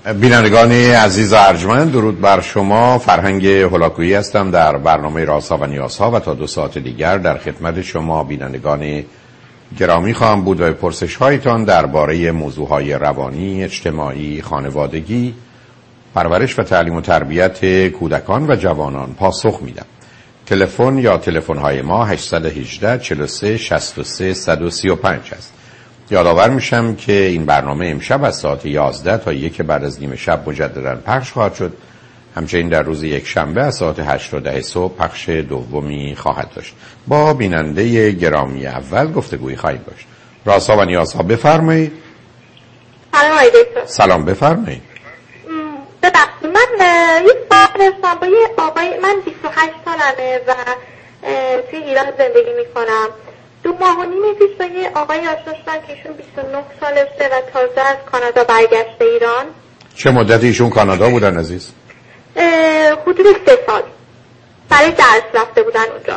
بینندگان عزیز و ارجمند، درود بر شما. فرهنگ هولاکویی هستم در برنامه رازها و نیازها و تا 2 ساعت دیگر در خدمت شما بینندگان گرامی خواهم بود و به پرسش هایتان درباره موضوعهای روانی، اجتماعی، خانوادگی، پرورش و تعلیم و تربیت کودکان و جوانان پاسخ میدم. تلفن یا تلفن های ما 818 43 63 135 است. یادآور میشم که این برنامه امشب از ساعت 11 تا 1 بعد از نیم شب مجددا پخش خواهد شد. همچنین در روز یک شنبه از ساعت 8 تا 10 صبح پخش دومی خواهد داشت. با بیننده گرامی اول گفتگویی خواهیم داشت. رازها و نیازها، بفرمایید. سلام علیکم. سلام، بفرمایید. ببخشید من یک سوال داشتم. با یه آقای، من 28 سالمه و توی ایران زندگی میکنم. 2 ماه و نیم پیش با یه آقای آشنا شدم که ایشون 29 سالشه و تازه از کانادا برگشته ایران. چه مدتی ایشون کانادا بودن عزیز؟ حدود 3 سال برای درس رفته بودن اونجا.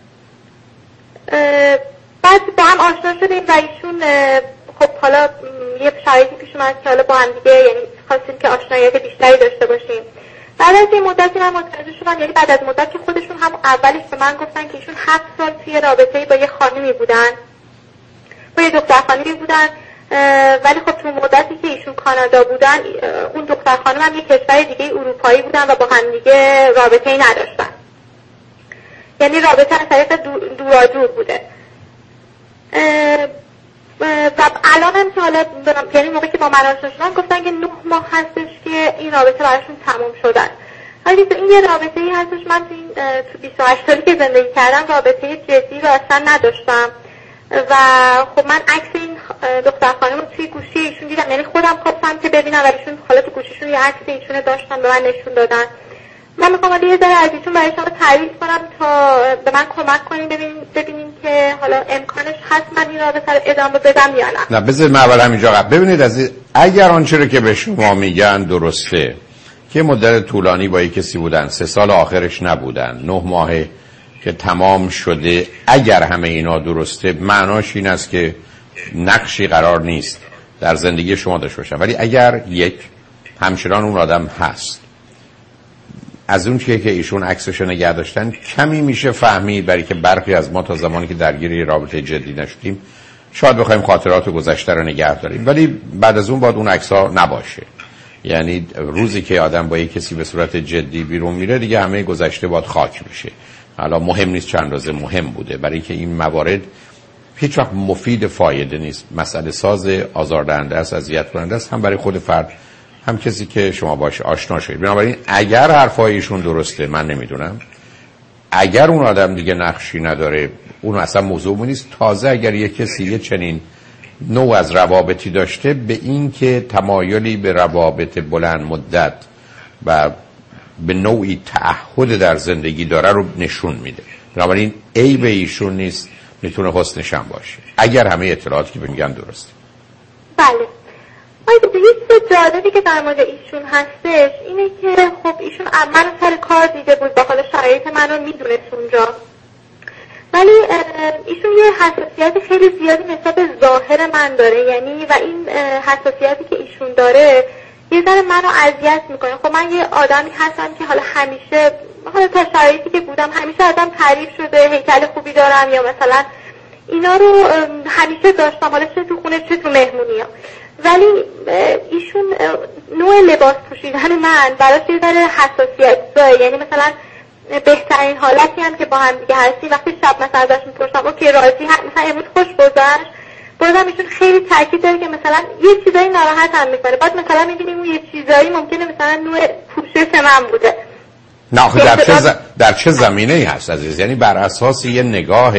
بعد با هم آشنا شدیم و ایشون خب حالا یه شرایطی پیش اومد که حالا با هم دیگه یعنی خواستیم که آشناییت بیشتری داشته باشیم. بعد از این مدتی من متوجه شدم، یعنی بعد از مدت که خودشون هم اولش به من گفتن که ایشون 7 سال توی رابطه‌ای با یه خانمی بودن، با یه دختر خانمی بودن، ولی خب تو مدتی که ایشون کانادا بودن اون دختر خانم هم یه کشور دیگه اروپایی بودن و با هم دیگه رابطه‌ای نداشتن، یعنی رابطه از طریق دورادور بوده. و الان هم که حالا یعنی موقعی که با من آشنا شدن گفتن که 9 ماه هستش که این رابطه براشون تموم شدن. ولی این یه رابطه ای هستش، من تو 28 سالی که زندگی کردم رابطه جدی رو اصلا نداشتم و خب من عکس این دختر خانم رو توی گوشی ایشون دیدم، یعنی خودم خواستم که ببینم ولی ایشون حالا تو گوشیشون یه عکس ایشون داشتن به من نشون دادن. من میخوام حالا یه ذره از ایشون برای شما تعریف کنم تا به من کمک کنین ببینیم که حالا امکانش هست من این رابطه رو ادامه بدم یا نه. نه بذارید من اول همینجا ببینید عزیز، اگر آنچه رو که به شما میگن درسته که مدت طولانی با یک کسی بودن، 3 سال آخرش نبودن، 9 ماهه که تمام شده، اگر همه اینا درسته معناش این است که نقشی قرار نیست در زندگی شما داشته باشن. ولی اگر یک همچنان اون آدم هست، از اون چیه که ایشون عکسش نگه داشتن کمی میشه فهمید، برای که برخی از ما تا زمانی که درگیر رابطه جدی نشدیم شاید بخوایم خاطرات گذشته رو نگه داریم، ولی بعد از اون باید اون عکس‌ها نباشه. یعنی روزی که آدم با یک کسی به صورت جدی بیرون میره دیگه همه گذشته باید خاک میشه. حالا مهم نیست چند روزه مهم بوده، برای که این موارد هیچ وقت مفید فایده نیست، مسئله ساز، آزاردهنده است، اذیت کننده است، هم برای خود فرد هم کسی که شما باشه آشنا شدید. بنابراین اگر حرفایشون درسته، من نمیدونم، اگر اون آدم دیگه نقشی نداره، اون اصلا موضوع نیست. تازه اگر یک کسی یه چنین نوع از روابطی داشته به این که تمایلی به روابط بلند مدت و به نوعی تعهد در زندگی داره رو نشون میده. بنابراین عیب ایشون نیست، میتونه حسنش هم باشه اگر همه اطلاعاتی که میگن درسته. بله. یه چیز جالبی که در مورد ایشون هستش اینه که خب ایشون من سر کار دیده بود، با حال شرایط من رو میدونست اونجا، ولی ایشون یه حساسیت خیلی زیادی نسبت به ظاهر من داره، یعنی و این حساسیتی که ایشون داره یه ذره منو اذیت میکنه. خب من یه آدمی هستم که حالا همیشه، حالا تا شرایطی که بودم همیشه ازم تعریف شده هیکل خوبی دارم یا مثلا اینا رو همیشه داشتم، حالا چه تو خونه چه تو مهمونی ها. ولی ایشون نوع لباس پوشیدن من براش یه ذره حساسیت داره، یعنی مثلا بهترین حالتی هم که با هم دیگه هستیم وقتی شب مثلا ازش میپرسم اوکی راضی مثلا امروز خوش گذشت، بازم ایشون خیلی تاکید داره که مثلا یه چیزایی ناراحت هم میکنه، بعد مثلا میبینیم اون یه چیزایی ممکنه مثلا نوع پوشش من بوده. نه آخه در چه زمینه‌ای هست عزیز؟ یعنی بر اساس یه نگاه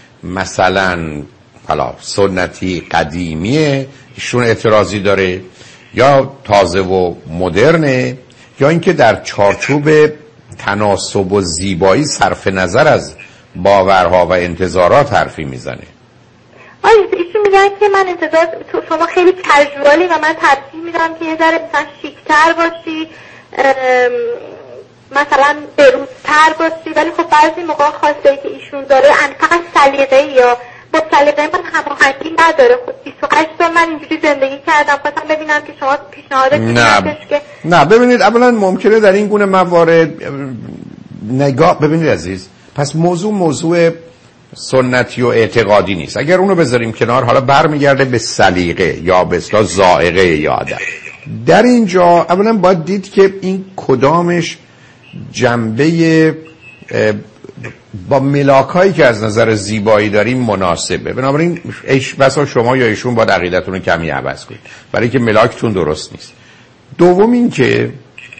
مثلا حالا سنتی قدیمیه ایشون اعتراضی داره، یا تازه و مدرنه، یا اینکه در چارچوب تناسب و زیبایی صرف نظر از باورها و انتظارات حرفی میزنه؟ ایشون میگن که من انتظار تو شما خیلی کژوالی و من ترجیح میدم که یه ذره مثلا شیک‌تر باشی، مثلا بروزتر باشی، ولی خب بعضی موقع خواسته که ایشون داره فقط سلیقه‌ای یا با سلیقه من هماهنگی نداره. خب 28 سال من اینجوری زندگی کردم، خواستم ببینم که شما پیشنهاد میدید که نه ببینید اولا ممکنه در این گونه موارد نگاه ببینید عزیز، پس موضوع سنتی و اعتقادی نیست. اگر اونو بذاریم کنار، حالا برمیگرده به سلیقه یا به اصطلاح ذائقه یا آدم. در اینجا اولا باید دید که این کدامش جنبه با ملاکایی که از نظر زیبایی داریم مناسبه. بنابراین بسا شما یا ایشون با عقیدتون رو کمی عوض کنید برای که ملاکتون درست نیست. دوم این که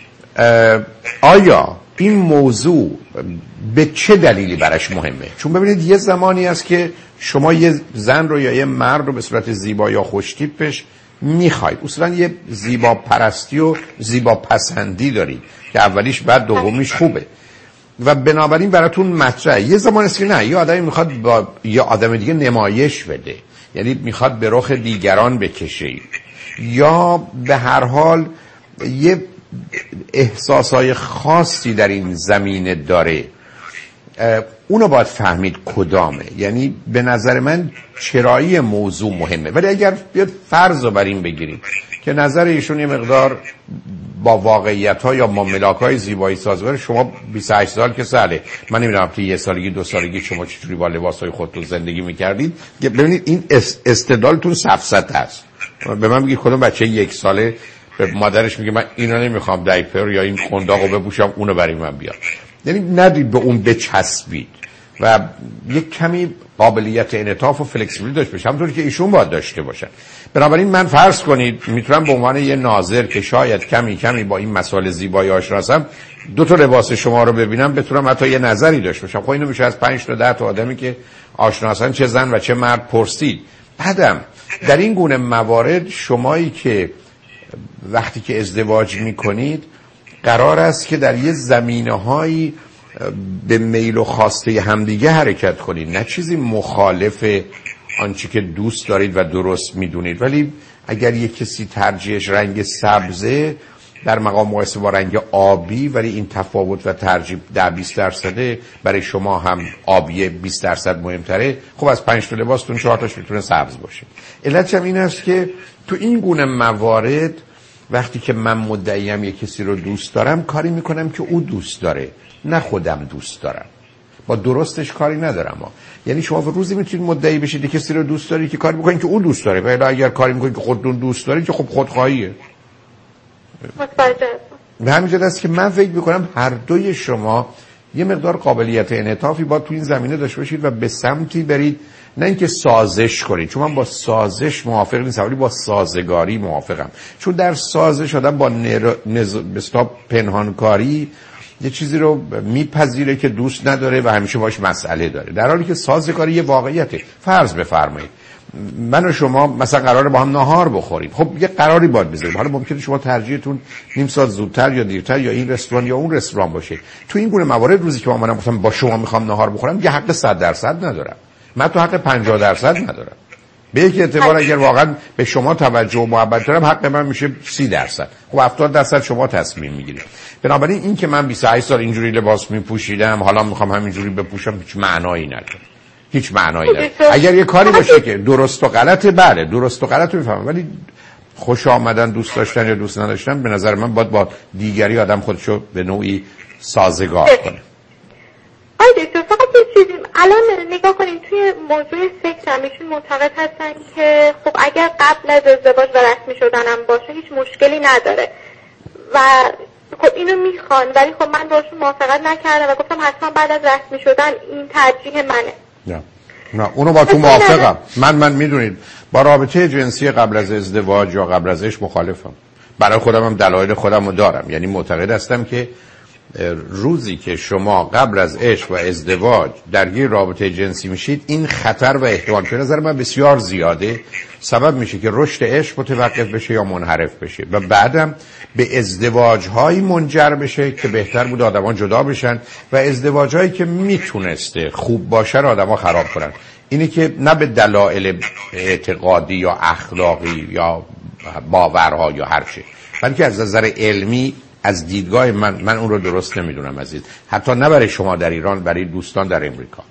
آیا این موضوع به چه دلیلی براش مهمه؟ چون ببینید یه زمانی است که شما یه زن رو یا یه مرد رو به صورت زیبا یا خوشتیپش میخواید، اصلا یه زیبا پرستی و زیبا پسندی دارید که اولیش بعد دومیش خوبه و بنابراین براتون مطرحه. یه زمانی است که نه، یه آدمی میخواد با یه آدم دیگه نمایش بده، یعنی میخواد به رخ دیگران بکشه یا به هر حال یه احساسای خاصی در این زمینه داره. اونو باید فهمید کدامه. یعنی به نظر من چرایی موضوع مهمه. ولی اگر بیاد فرض رو بر این بگیریم که نظر ایشون یه مقدار با واقعیت‌ها یا با ملاک‌های زیبایی سازگاره، شما 28 سال که ساله، من نمی‌دونم که یه سالگی دو سالگی شما چجوری با لباس‌های خودتون زندگی می‌کردید. ببینید این استدلالتون سفسطه است. به من میگی کدوم بچه یک ساله به مادرش میگه من اینو نمیخوام دایپر یا این قنداقو بپوشم اونو برای من بیار. یعنی ندید به اون بچسبید و یک کمی قابلیت انعطاف و فلکسیبیلیتی داشته باشه، همونطوری که ایشون باید داشته باشن. بنابراین من فرض کنید میتونم به عنوان یه ناظر که شاید کمی با این مسائل زیبایی آشنا هستم، دو تا لباس شما رو ببینم بتونم حتی یه نظری داشته باشم. خب اینو میشه از 5 تا 10 تا آدمی که آشنا هستن، چه زن و چه مرد، پرسید. بعدم در این گونه موارد شمایی که وقتی که ازدواج میکنید قرار است که در یه زمینه‌هایی به میل و خواسته همدیگه حرکت کنید، نه چیزی مخالف آنچه که دوست دارید و درست میدونید. ولی اگر یک کسی ترجیحش رنگ سبزه در مقام مقایسه با رنگ آبی، ولی این تفاوت و ترجیح 10-20% برای شما هم آبی 20% مهمتره، خب از 5 تا لباستون 4 تاش میتونه سبز باشه. علتش هم این است که تو این گونه موارد وقتی که من مدعیم یک کسی رو دوست دارم، کاری میکنم که او دوست داره، نه خودم دوست دارم. با درستش کاری ندارم یعنی شما روزی میتونید مدعی بشید کسی رو دوست داری که کاری میکنید که او دوست داره، ولی اگر کاری میکنید که خودتون دوست دارید که خب خودخواهیه. به همین جهت است که من فکر میکنم هر دوی شما یه مقدار قابلیت انعطافی با تو این زمینه داشته باشید و به سمتی برید، نه اینکه سازش کنید، چون من با سازش موافق نیستم ولی با سازگاری موافقم. چون در سازش آدم با پنهانکاری یه چیزی رو میپذیره که دوست نداره و همیشه باش مسئله داره، در حالی که سازگاری یه واقعیته. فرض بفرمایید من و شما مثلا قراره با هم ناهار بخوریم، خب یه قراری باید بذاریم. حالا ممکنه شما ترجیحتون نیم ساعت زودتر یا دیرتر یا این رستوران یا اون رستوران باشه. تو این گونه موارد روزی که من مثلا با شما میخوام ناهار بخورم، یه حق 100% ندارم، من تو حق 50% ندارم. به یک اعتبار اگر واقعا به شما توجه و محبت دارم، حق من میشه 30%. خب 70% شما تصمیم میگیرید. بنابراین این که من 28 سال اینجوری لباس میپوشیدم حالا میخوام همینجوری بپوشم هیچ معنایی نداره، هیچ معنایی نداره. اگر یه کاری باشه که درست و غلطه، بله درست و غلط رو میفهمم، ولی خوش آمدن، دوست داشتن یا دوست نداشتن، به نظر من باید با دیگری آدم خودشو به نوعی سازگار کنه. دکتر فقط یه چیزی الان نگاه کنیم توی موضوع سکس هم ایشون معتقد هستن که خب اگر قبل از ازدواج و رسمی شدنم باشه هیچ مشکلی نداره و خب اینو میخوان، ولی خب من باشون موافقت نکردم و گفتم حتما بعد از رسمی شدن این ترجیح منه. نه اونو با تو موافقم. من میدونید با رابطه جنسی قبل از ازدواج یا قبل از عشق مخالفم. برای خودم هم دلایل خودم رو دارم. یعنی معتقد هستم که روزی که شما قبل از عشق و ازدواج درگیر رابطه جنسی میشید، این خطر و احتمال که نظر من بسیار زیاده سبب میشه که رشد عشق متوقف بشه یا منحرف بشه و بعدم به ازدواج‌هایی منجر بشه که بهتر بود آدمان جدا بشن و ازدواج‌هایی که میتونسته خوب باشه رو آدما خراب کنن. اینی که نه به دلایل اعتقادی یا اخلاقی یا باورها یا هر چی، بلکه از نظر علمی از دیدگاه من اون رو درست نمیدونم عزیز، حتی نه برای شما در ایران، برای دوستان در امریکا.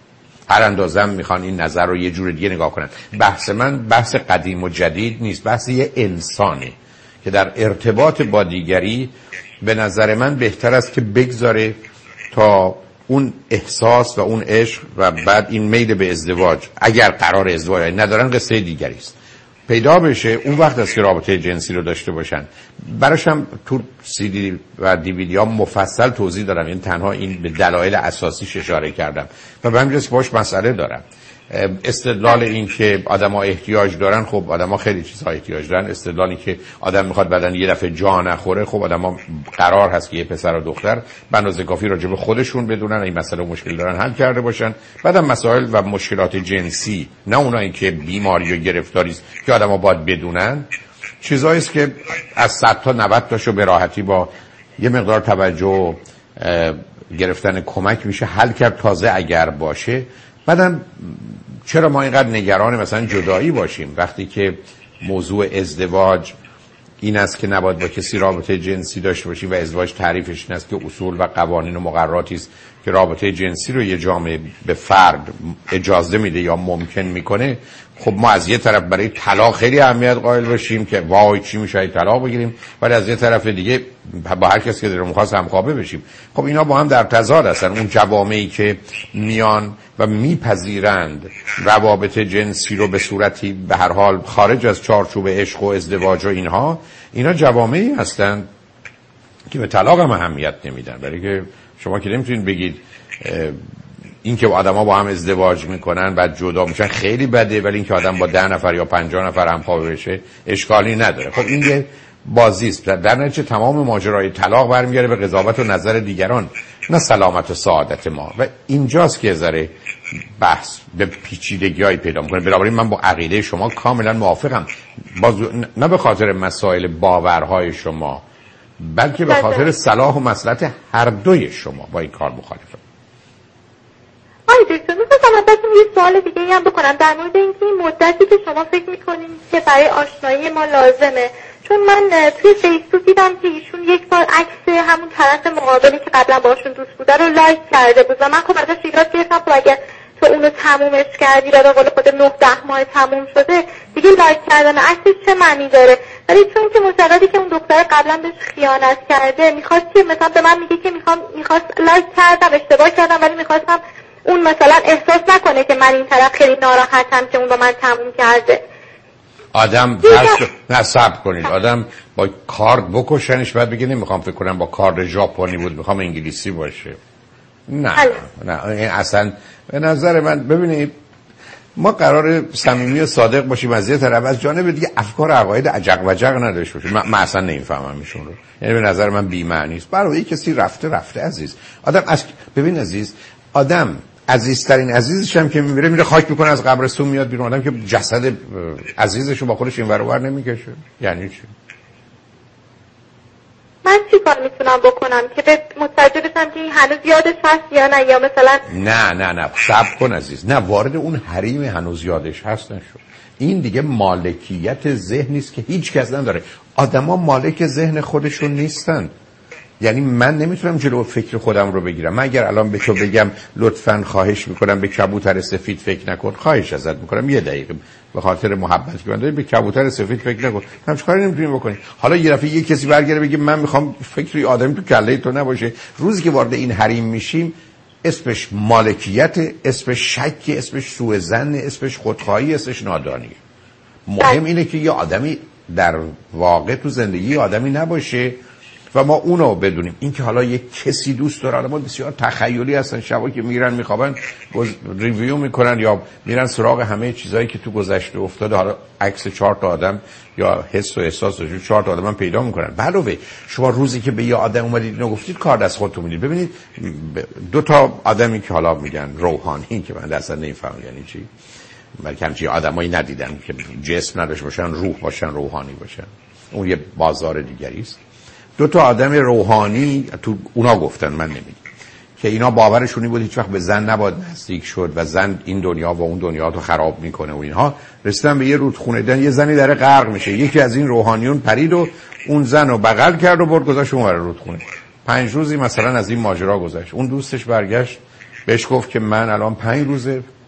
هر اندازم میخوان این نظر رو یه جور دیگه نگاه کنن. بحث من بحث قدیم و جدید نیست، بحث یه انسانه که در ارتباط با دیگری به نظر من بهتر است که بگذاره تا اون احساس و اون عشق و بعد این میل به ازدواج، اگر قرار ازدواج ندارن قصه دیگری است، پیدا بشه. اون وقت است که رابطه جنسی رو داشته باشن. براش هم تو CD و DVD ها مفصل توضیح دارم، این تنها این به دلایل اساسیش اشاره کردم و به همین جاست باش مسئله دارم. استدلال این که آدم‌ها احتیاج دارن، خب آدم‌ها خیلی چیزها احتیاج دارن. استدلالی که آدم میخواد بدن یه دفعه جا نخوره، خب آدم‌ها قرار هست که یه پسر و دختر به اندازه کافی راجع به خودشون بدونن این مسئله و مشکل دارن حل کرده باشن. بعدم مسائل و مشکلات جنسی، نه اونایی که بیماری و گرفتاری است که آدم‌ها باید بدونن، چیزایی است که از 100 تا 90 تاشو به راحتی با یه مقدار توجه و گرفتن کمک میشه حل کرد، تازه اگر باشه. بعدم چرا ما اینقدر نگران مثلا جدایی باشیم وقتی که موضوع ازدواج این است که نباید با کسی رابطه جنسی داشته باشیم و ازدواج تعریفش این است که اصول و قوانین و مقرراتی است که رابطه جنسی رو یه جامعه به فرد اجازه میده یا ممکن میکنه. خب ما از یه طرف برای طلاق خیلی اهمیت قائل باشیم که وای چی میشه طلاق بگیریم، ولی از یه طرف دیگه با هر کسی که دلمون می‌خواد همخوابه بشیم. خب اینا با هم در تضاد هستن. اون جوامعی که میان و میپذیرند روابط جنسی رو به صورتی به هر حال خارج از چارچوب عشق و ازدواج و اینا جوامعی هستن که به طلاق هم اهمیت نمیدن. برای که شما که نمیتونید بگید این که آدم‌ها با هم ازدواج میکنن بعد جدا میشن خیلی بده، ولی این که آدم با 10 نفر یا 50 نفر همخوابه بشه اشکالی نداره. خب این یه بازی است. در نتیجه تمام ماجرای طلاق برمیگره به قضاوت و نظر دیگران، نه سلامت و سعادت ما. و اینجاست که ذره بحث به پیچیدگی‌های پیدا میکنه. بنابراین من با عقیده شما کاملا موافقم، نه به خاطر مسائل باورهای شما، بلکه به خاطر صلاح و مصلحت هر دوی شما با این کار مخالفم. دکتر میخواستم ازتون یه سوال دیگه هم بکنم در مورد اینکه این مدتی که شما فکر میکنین که برای آشنایی ما لازمه، چون من توی فیسبوک دیدم که ایشون یک بار عکس همون طرف مقابلی که قبلا باشون دوست بوده رو لایک کرده بود و من خب ازش ایراد گرفتم خب اگر تو اونو تمومش کردی و به قول خود 9-10 ماه تموم شده دیگه لایک کردن عکسش چه معنی داره؟ ولی چون که مجردی که اون دختر قبلا بهش خیانت کرده میخواست که مثلا به من میگه که میخواست لایک کردم اشتباه کردم، ولی میخواستم اون مثلا احساس نکنه که من این طرف خیلی ناراحتم که اون با من تموم کرده. آدم نصب کنید آدم با کارد بکشنش بعد بگه نمیخوام، فکر کنم با کارد ژاپنی بود میخوام انگلیسی باشه. نه این اصلا به نظر من. ببینید ما قرار صمیمی و صادق باشیم از یه طرف، از جانب دیگه افکار عقاید عجق وجق نداشته باشیم. من اصلا نمیفهمم ایشون رو، یعنی به نظر من بی معنی است. برای کسی رفته عزیز. آدم ببین عزیز، آدم عزیزترین عزیزش هم که میره خاک میکنه از قبرستون میاد بیرون. آدم که جسد عزیزشو با خودش اینور اونور نمیکشه. یعنی چی؟ من چی کار میتونم بکنم که متوجه بشم که این هنوز یادش هست یا نه، یا مثلا نه صبر کن عزیز، نه وارد اون حریم هنوز یادش هست نشو. این دیگه مالکیت ذهنی است که هیچ کس نداره. آدما مالک ذهن خودشون نیستن. یعنی من نمیتونم جلو فکر خودم رو بگیرم. من اگر الان به تو بگم لطفاً خواهش میکنم به کبوتر سفید فکر نکن، خواهش ازت میکنم یه دقیقه به خاطر محبت که من داری به کبوتر سفید فکر نکن، هم چه کاری نمیتونی بکنی. حالا یه دفعه یه کسی برگره بگه من میخوام فکری آدمی تو کله تو نباشه. روزی که وارد این حریم میشیم اسمش مالکیت، اسمش شک، اسمش سوء ظن، اسمش خودخواهی، اسمش نادانی. مهم اینه که یه آدمی در واقع تو زندگی آدمی نباشه و ما اونو بدونیم. این که حالا یک کسی دوست داره، آدم‌ها بسیار تخیلی هستن، شبا که میرن میخوابن ریویو میکنن یا میرن سراغ همه چیزایی که تو گذشته افتاده، حالا عکس 4 تا آدم یا حس و احساس 4 تا آدم پیدا میکنن. علاوه شما روزی که به یه آدم اومدید اینو گفتید کار دست خودتون میدید. ببینید 2 تا آدمی که حالا میگن روحانی که من اصلا نمیفهمم یعنی چی، بلکه همچین آدمایی ندیدم که جسم نداشته باشن، روح باشن، روحانی باشن. اون یه بازار دیگری است. 2 تا آدم روحانی تو اونا گفتن، من نمیدونم، که اینا باورشونی بود هیچ وقت به زن نباید نزدیک شد و زن این دنیا و اون دنیا رو خراب میکنه و اینها. رسیدن به یه رودخونه، دیدن یه زنی داره غرق میشه. یکی از این روحانیون پرید و اون زن رو بغل کرد و برد گذاشت اون ور رودخونه. 5 روزی مثلا از این ماجرا گذشت. اون دوستش برگشت بهش گفت که من الان 5 روزه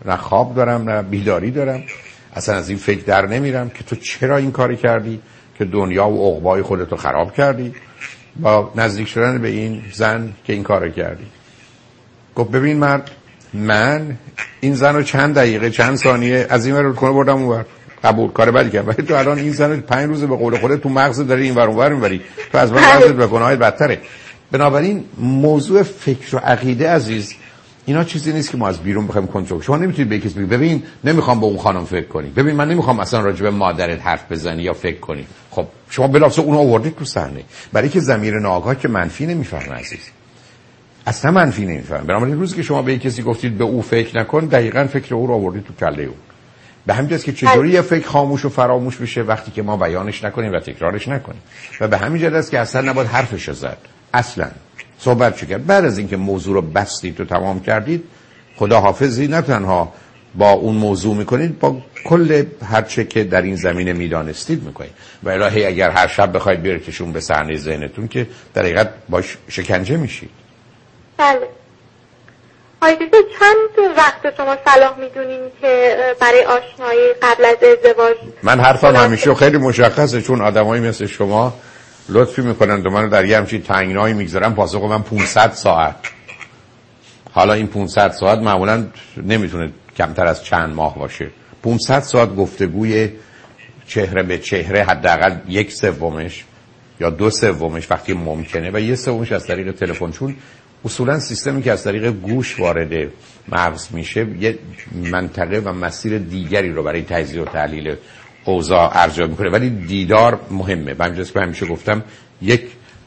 نه خواب دارم نه بیداری دارم، اصلا از این فکر در نمیرم که تو چرا این کاری کردی که دنیا و عقبای خودتو خراب کردی با نزدیک شدن به این زن که این کارو کردی. گفت ببین مرد، من این زن رو چند دقیقه چند ثانیه از این ور کنه بردم اونور، قبول، کار بدی کردم، ولی تو الان این زن 5 روز به قول خودت تو مغزت داری این ور اونور میبری، تو از من وضعت به گناهت بدتره. بنابراین موضوع فکر و عقیده عزیز اینا چیزی نیست که ما از بیرون بخوایم کنترل. شما نمیتونید به کسی بگید ببین نمیخوام با اون خانم فکر کنی، ببین من نمیخوام اصلا راجع به مادرت حرف بزنی یا فکر کنی. خب شما بلافاصله اون آوردید تو صحنه، برای که ضمیر ناآگاه که منفی نمیفهمه عزیز، اصلا منفی نمیفهمه. بنابراین روزی که شما به کسی گفتید به او فکر نکن، دقیقاً فکر او رو آوردید تو کله او. به همین جاست که چجوری یه فکر خاموش و فراموش بشه وقتی که ما بیانش نکنیم و تکرارش نکنیم. و به همین جاست که اصلا نباید حرفش رو زد، اصلا صحبت چه کرد. بعد از اینکه موضوع رو بستید و تمام کردید، خدا حافظی نه تنها با اون موضوع میکنید، با کل هر چه که در این زمینه میدانستید میکنید. و الهی اگر هر شب بخواید بیارتشون به صحنه ذهنتون که در حقیقت باش شکنجه میشید. بله. آقای دکتر چند وقت شما صلاح میدونین که برای آشنایی قبل از ازدواج؟ من حرفم همیشه خیلی مشخصه، چون آدمایی مثل شما لطفی میکنن و منو در یه همچین تنگنایی میگذارن، پاسخ من 500 ساعت. حالا این 500 ساعت معمولا نمیتونه کمتر از چند ماه باشه. 500 ساعت گفتگوی چهره به چهره، حداقل 1/3 یا 2/3 وقتی ممکنه و 1/3 از طریق تلفن، چون اصولا سیستمی که از طریق گوش وارد مغز میشه یه منطقه و مسیر دیگری رو برای تجزیه و تحلیل اوضاع ارجاع میکنه، ولی دیدار مهمه. من همیشه گفتم 1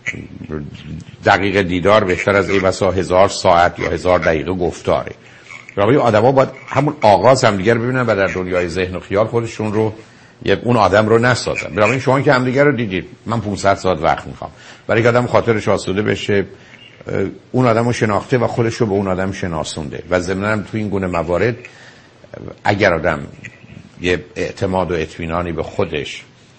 دقیقه دیدار بهتر از ای بسا 1000 ساعت یا 1000 دقیقه گفتاره. برای آدما باید همون آغاز همدیگه رو ببینن و در دنیای ذهن و خیال خودشون رو اون آدم رو نسازن. برای شما که همدیگه رو دیدید، من 500 ساعت وقت میخوام برای که آدم خاطرش آسوده بشه، اون آدم رو شناخته و خودش رو به اون آدم شناسونده. و ضمناً هم تو این گونه موارد اگر آدم یه اعتماد و اطمینانی به خودش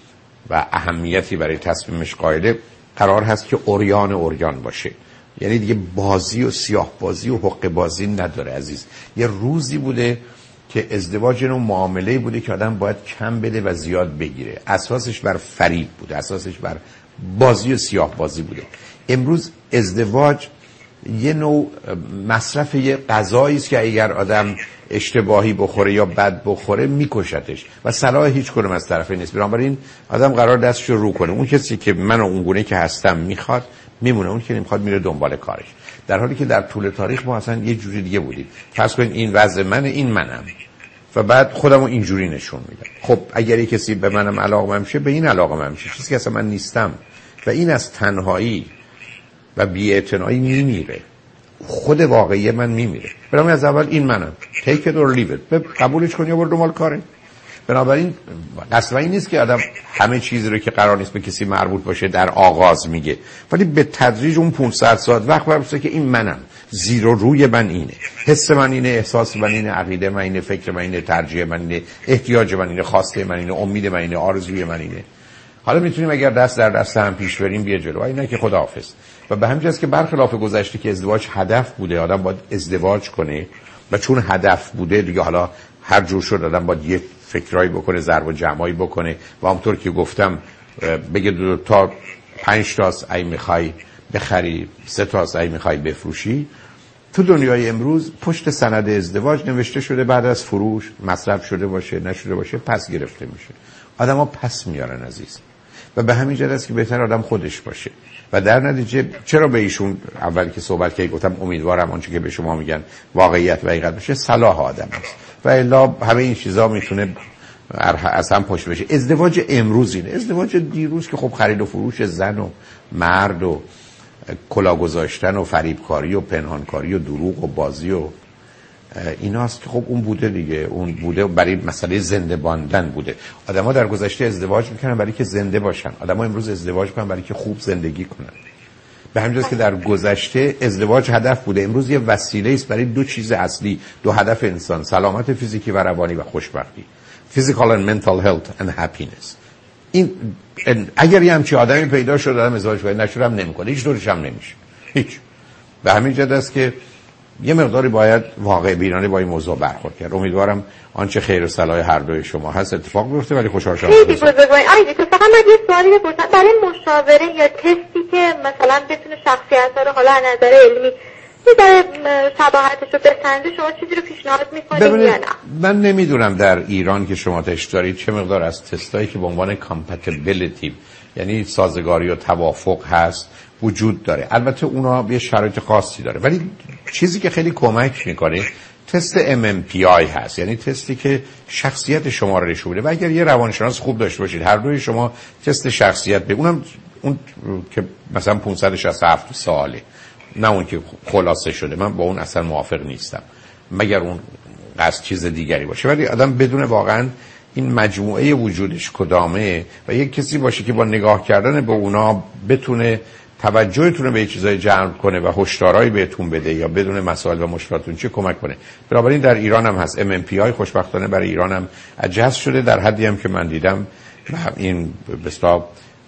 و اهمیتی برای تصمیمش قائله، قرار هست که اوریان باشه. یعنی دیگه بازی و سیاه بازی و حق بازی نداره عزیز. یه روزی بوده که ازدواج نوع معامله بوده که آدم باید کم بده و زیاد بگیره، اساسش بر فریب بوده، اساسش بر بازی و سیاه بازی بوده. امروز ازدواج یه نوع مصرف یه غذایی است که اگر آدم اشتباهی بخوره یا بد بخوره میکشتش و صلاح هیچ کدوم از طرفین نیست. بنابراین آدم قرار دستش رو کونه. اون کسی که من اون گونه که هستم میخواد میمونه، اون که نمیخواد میره دنبال کارش. در حالی که در طول تاریخ ما اصلا یه جوری دیگه بودیم. فرض کنید این وضع منه، این منم و بعد خودمو اینجوری نشون میدم. خب اگر یک کسی به منم علاقه میشه، به این علاقه میشه، چیزی که اصلا من نیستم و این از تنهایی و بی‌اعتنایی میمیره. خود واقعی من میمیره. برام از اول این منم، take it or leave it، قبولش کنی یا برو دنبال کاره. بنابراین قصد این نیست که آدم همه چیزی رو که قرار نیست به کسی مربوط باشه در آغاز میگه، ولی به تدریج اون 500 ساعت وقت برسه که این منم، زیر و روی من اینه، حس من اینه، احساس من اینه، عقیده من اینه، فکر من اینه، ترجیح من اینه، احتیاج من اینه، خواسته من اینه، امید من اینه، آرزوی من اینه. حالا میتونیم اگر دست در دست هم پیش بریم بیا جلو، اینه که خداحافظ. و به همین جاست که برخلاف گذشته که ازدواج هدف بوده، آدم باید ازدواج کنه و چون هدف بوده دیگه حالا هر جور شد آدم باید یه فکرایی بکنه، ضرب و جمعایی بکنه و همونطور که گفتم بگه 2 تا 5 تاست ای میخوای بخری، 3 تاست ای میخوای بفروشی. تو دنیای امروز پشت سند ازدواج نوشته شده بعد از فروش مصرف شده باشه نشده باشه پس گرفته میشه. آدم‌ها پس میارن عزیز. و به همین جهت است که بهتر آدم خودش باشه. و در نتیجه چرا به ایشون اولی که صحبت کردم گفتم امیدوارم آنچه که به شما میگن واقعیت و حقیقت بشه، صلاح آدم است. و الا همه این چیزا میتونه از هم پشت بشه. ازدواج امروز اینه. ازدواج دیروز که خب خرید و فروش زن و مرد و کلا گذاشتن و فریبکاری و پنهانکاری و دروغ و بازی و ایناست که خب اون بوده دیگه. اون بوده برای مسئله زنده ماندن بوده. آدم‌ها در گذشته ازدواج میکنن برای که زنده باشن. آدم‌ها امروز ازدواج میکنن برای که خوب زندگی کنن. به همین جاست که در گذشته ازدواج هدف بوده، امروز یه وسیله است برای 2 چیز اصلی، 2 هدف انسان: سلامت فیزیکی و روانی و خوشبختی. Physical and mental health and happiness. این اگر یه همچین آدمی پیدا شد آدم ازدواج کنه، نشورم نمیکنه، هیچ طورش هم نمیشه. هیچ. به همین جهت است که یه مقداری باید واقع بینانه با این موضوع برخورد کرد. امیدوارم آنچه خیر و صلاح هر دوی شما هست اتفاق بیفته، ولی خوشحال شدم. خیلی بزرگواری. فقط من یه سوالی بپرسم، برای مشاوره یا تستی که مثلا بتونه شخصیت‌ها رو حالا از نظر علمی در شباهتش رو بسنجه، شما چیزی رو پیشنهاد میکنید یا نه؟ من نمیدونم در ایران که شما تست دارید چه مقدار از تستایی که به عنوان کامپتیبیلیتی یعنی سازگاری و توافق هست وجود داره. البته اونا یه شرایط خاصی داره، ولی چیزی که خیلی کمک میکنه تست MMPI هست، یعنی تستی که شخصیت شما رو نشون میده. و اگر یه روانشناس خوب داشته باشید هر دوی شما تست شخصیت به اون که مثلا 567 ساله، نه اون که خلاصه شده، من با اون اصلا موافق نیستم مگر اون قصد چیز دیگری باشه. ولی آدم بدون واقعا این مجموعه وجودش کدامه و یک کسی باشه که با نگاه کردن به اونا بتونه توجهتون رو به چیزای جلب کنه و هشدارایی بهتون بده یا بدون مسائل و مشکلاتون چه کمک کنه. بنابراین در ایران هم هست MMPI، خوشبختانه برای ایران هم جذب شده در حدی هم که من دیدم این بسیار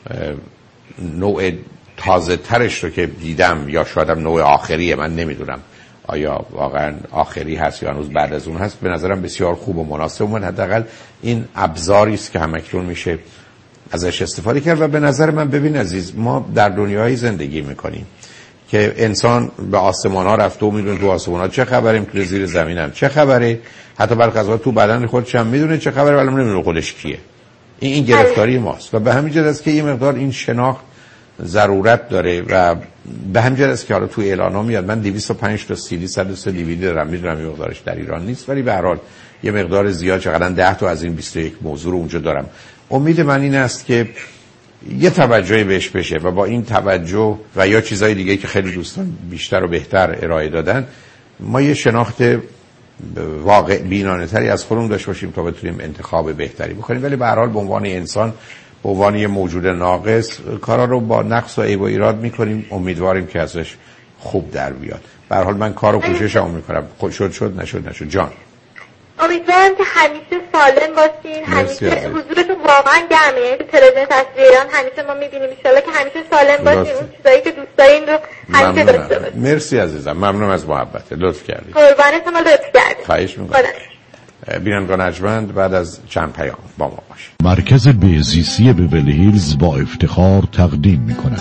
نوع تازه ترش رو که دیدم، یا شاید هم نوع آخریه، من نمیدونم آیا واقعا آخری هست یا هنوز بعد از اون هست، به نظرم بسیار خوب و مناسب. من حداقل این ابزاری است که همکنون میشه ازش استفاده کرد. و به نظر من ببین عزیز، ما در دنیایی زندگی میکنیم که انسان به آسمان ها رفته و میدونه تو آسمان ها چه خبره، میتونه زیر زمین هم چه خبره، حتی برخی از تو بدن خودش هم میدونه چه خبره ولی نمیدونه خودش کیه. این گرفتاری ماست و به همین جهت است که یه مقدار این شناخت ضرورت داره و به همین جهت است که حالا تو اعلان‌ها میاد من 205 تا CD 103 DVD دارم، میدونم یه مقدارش در ایران نیست ولی به هر حال یه مقدار زیاد چقدر 10 تا از این 21 موضوع رو اونجا دارم. امید من این است که یه توجهی بهش بشه و با این توجه و یا چیزای دیگه که خیلی دوستان بیشتر و بهتر ارائه دادن ما یه شناخت واقع بینانه تری از خودمون داشته باشیم تا بتونیم انتخاب بهتری بکنیم. ولی به هر حال به عنوان انسان، به عنوان یه موجود ناقص، کارا رو با نقص و عیب و ایراد میکنیم، امیدواریم که ازش خوب در بیاد. به هر حال من کار و کوششمو میکنم، شد نشد جان. امیدوارم که همیشه سالم باشین، همیشه حضورتون واقعا گرمه، یعنی تلویزیون تصویر ایران همیشه ما میبینیم، ان شاءالله که همیشه سالم باشین، اون چیزایی که دوست دارین رو همیشه داشته باشین. مرسی عزیزم، ممنونم از محبت، لطف کردید. قربان شما، لطف کردید. خواهش می‌کنم. بینندگان ارجمند، بعد از چند پیام با ما باشید. مرکز بهزیستی بیولی هیلز با افتخار تقدیم می‌کند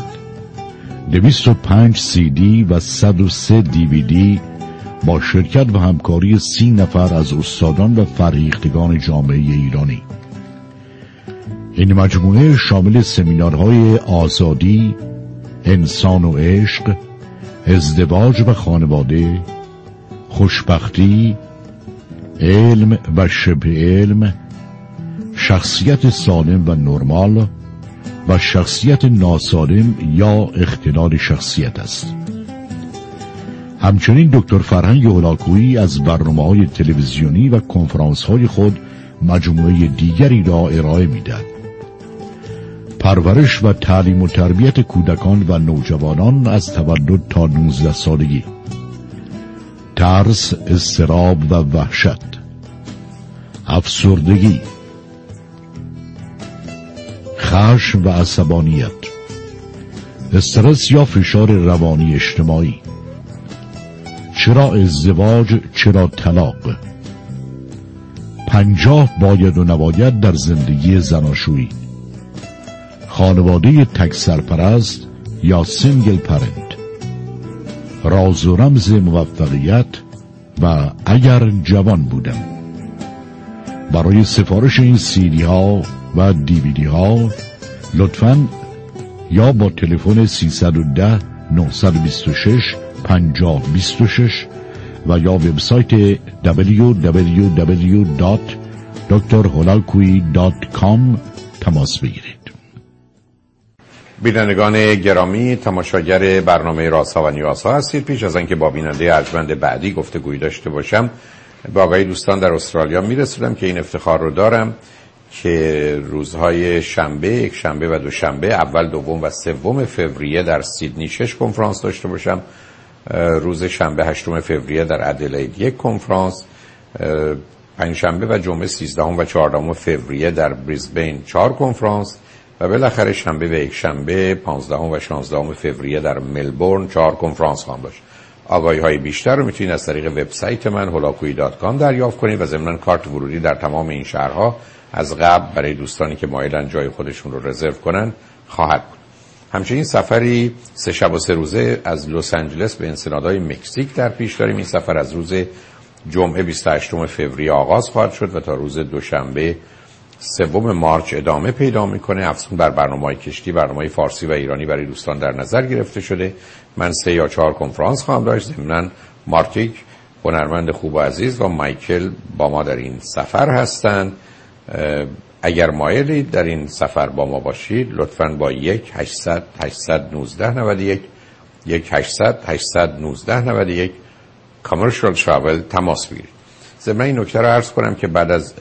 205 CD و 103 DVD با شرکت و همکاری 30 نفر از استادان و فرهیختگان جامعه ایرانی. این مجموعه شامل سمینارهای آزادی، انسان و عشق، ازدواج و خانواده، خوشبختی، علم و شبه علم، شخصیت سالم و نرمال و شخصیت ناسالم یا اختلال شخصیت است. همچنین دکتر فرهنگ هلاکویی از برنامه‌های تلویزیونی و کنفرانس‌های خود مجموعه دیگری را ارائه می‌دهد. پرورش و تعلیم و تربیت کودکان و نوجوانان از تولد تا 19 سالگی، ترس، اضطراب و وحشت، افسردگی، خشم و عصبانیت، استرس یا فشار روانی اجتماعی، چرا ازدواج، چرا طلاق، 50 باید و نباید در زندگی زناشویی، خانواده تک سرپرست یا سینگل پرنت، راز و رمز موفقیت و اگر جوان بودم. برای سفارش این CD ها و DVD ها لطفاً یا با تلفن 310 926 5026 و یا وبسایت www.drholalkuyi.com تماس بگیرید. بینندگان گرامی، تماشاگر برنامه رازها و نیازها هستید. پیش از آنکه با بیننده ارجمند بعدی گفتگویی داشته باشم، با آقای دوستان در استرالیا میرسیدم که این افتخار رو دارم که روزهای شنبه، یک شنبه و دوشنبه، اول، دوم و سوم فوریه در سیدنی 6 کنفرانس داشته باشم. روز شنبه 8 فوریه در ادلید 1 کنفرانس، پنجشنبه و جمعه 13 و 14 فوریه در بریزبین 4 کنفرانس و بالاخره شنبه و یک شنبه 15 و 16 فوریه در ملبورن 4 کنفرانس خواهم داشت. آگاهی‌های بیشتر رو میتونید از طریق وبسایت من holakuyi.com دریافت کنید و ضمناً کارت ورودی در تمام این شهرها از قبل برای دوستانی که مایلن جای خودشون رو رزرو کنن خواهد بود. همچنین سفری 3 شب و 3 روزه از لس آنجلس به انسنادهای مکزیک در پیش داریم. این سفر از روز جمعه 28 فوریه آغاز خواهد شد و تا روز دوشنبه 3 مارس ادامه پیدا میکنه. افزون بر برنامه‌های کشتی، برنامه‌های فارسی و ایرانی برای دوستان در نظر گرفته شده. من 3 یا 4 کنفرانس خواهم داشت. ضمناً مارتیک، هنرمند خوب و عزیز، و مایکل با ما در این سفر هستند. اگر مایلید در این سفر با ما باشید لطفاً با 1-800-819-91 1-800-819-91 کامرشال تراول تماس بگیرید. ضمن این نکته رو عرض کنم که بعد از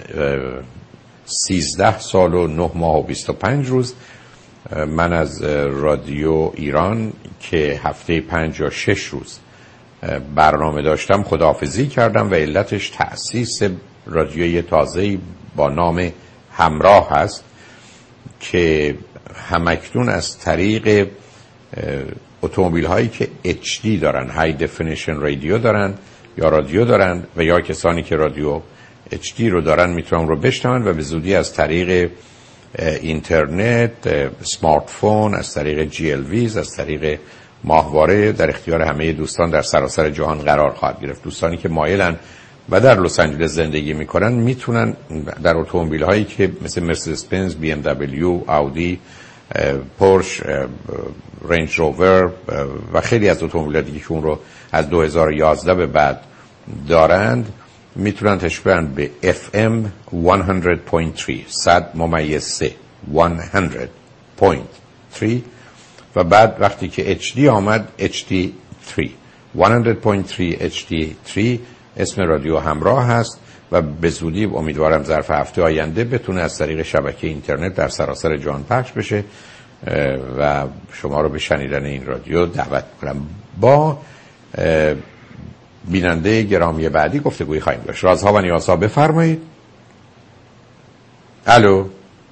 13 سال و 9 ماه و 25 روز من از رادیو ایران که هفته 5 یا 6 روز برنامه داشتم خداحافظی کردم و علتش تأسیس رادیوی تازه‌ای با نام همراه هست که همکنون از طریق اتومبیل هایی که HD دارن، های دفینیشن رادیو دارن یا رادیو دارن و یا کسانی که رادیو HD رو دارن میتونن رو بشنون و به زودی از طریق اینترنت، سمارت فون، از طریق GLVs، از طریق ماهواره در اختیار همه دوستان در سراسر جهان قرار خواهد گرفت. دوستانی که مایلن و در لس آنجلس زندگی میکنن میتونن در اتومبیل هایی که مثل مرسدس بنز، BMW، آودی، پورش، رنج روور و خیلی از اتومبیل‌ها دیگه که اون رو از 2011 به بعد دارند میتونن تشبیه به FM 100.3 100.3 100.3 و بعد وقتی که HD آمد HD3 100.3 HD3 اسم رادیو همراه هست و به زودی امیدوارم ظرف هفته آینده بتونه از طریق شبکه اینترنت در سراسر جهان پخش بشه و شما رو به شنیدن این رادیو دعوت کنم. با بیننده گرامی بعدی گفتگوی خواهیم داشت. رازها و نیازها بفرمایید. الو،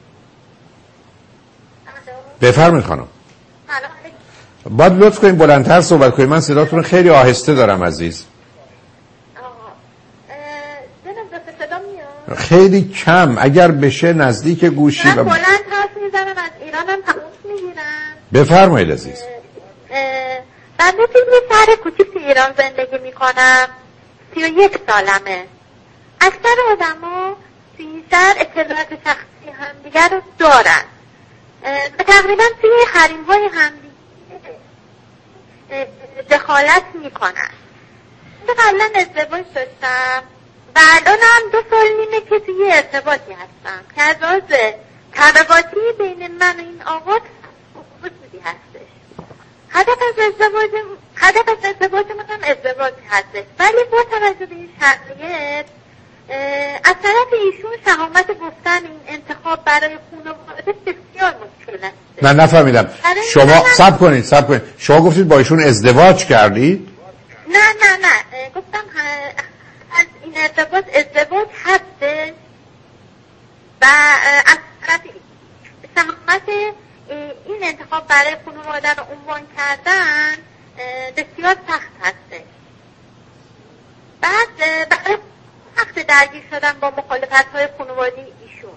بفرمایید خانم. باید لطف کنید بلندتر صحبت کنید، من صداتون خیلی آهسته دارم عزیز. خیلی کم، اگر بشه نزدیک گوشی. من بلند حرف میزنم، از ایرانم تماس میگیرم. بفرمایید عزیز. بنده توی شهر کوچیک تو ایران زندگی میکنم، 31 سالمه. اکثر آدما توی این شهر اطلاعات شخصی همدیگر رو دارن و تقریبا توی حریم‌های همدیگر دخالت میکنن. من قبلا ازدواج داشتم و الان هم 2 سال نیمه که توی ارتباطی هستم که از لحاظ طبقاتی بین من و این آقا بودی هستش. هدف از ازدواج من هم ازدواج هستش، ولی با توجه به این شرایط از طرف ایشون شهامت گفتن این انتخاب برای خانواده بسیار مشکل است. من نفهمیدم. شما صبر کنید. شما گفتید با ایشون ازدواج کردید؟ نه گفتم از این ازدواج هستش و از طرف شهامت این انتخاب برای خانواده رو عنوان کردن بسیار سخت هستش. بعد برای سخت درگیر شدن با مخالفت‌های خانوادی ایشون.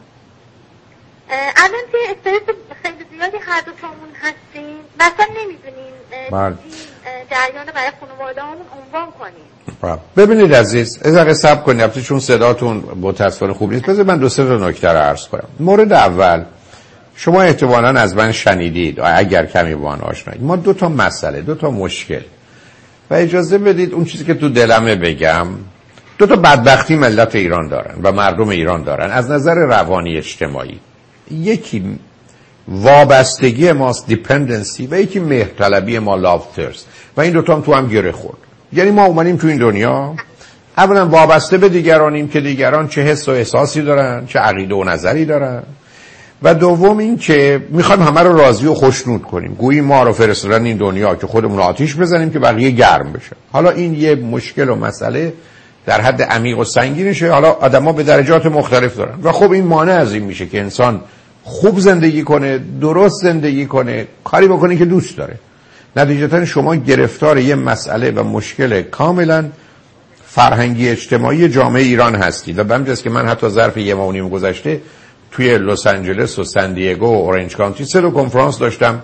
الان توی استرس خیلی زیادی هر دو تامون هستیم، مثلا نمیدونیم جریان برای خانواده همون عنوان کنیم. ببینید عزیز، از اگه صبر کنید چون صداتون متأسفانه خوب نیست. بذار من 2-3 نکته رو عرض کنم. مورد اول، شما احتمالاً از من شنیدید اگر کمی با من آشنایید، ما 2 تا مسئله، 2 تا مشکل و اجازه بدید اون چیزی که تو دلمه بگم. 2 تا بدبختی ملت ایران دارن و مردم ایران دارن از نظر روانی اجتماعی. یکی وابستگی ماست، دیپندنسی، و یکی مهرطلبی ما، لاو ترست، و این 2 تا هم تو هم گره خورد. یعنی ما اومدیم تو این دنیا اولا وابسته به دیگرانیم که دیگران چه حس و احساسی دارن، چه عقیده و نظری دارن، و دوم این که میخوایم همه رو راضی و خوشنود کنیم، گویی ما رو فرستادن این دنیا که خودمون آتیش بزنیم که بقیه گرم بشه. حالا این یه مشکل و مسئله در حد عمیق و سنگینشه، حالا آدما به درجات مختلف دارن و خب این مانع از این میشه که انسان خوب زندگی کنه، درست زندگی کنه، کاری بکنه که دوست داره. نتیجتا شما گرفتار یه مسئله و مشکل کاملا فرهنگی اجتماعی جامعه ایران هستید. و به همین جاست که من حتی ظرف یه ماه و نیم گذشته توی لس آنجلس و سن دیگو و اورنج کانتی 3 کنفرانس داشتم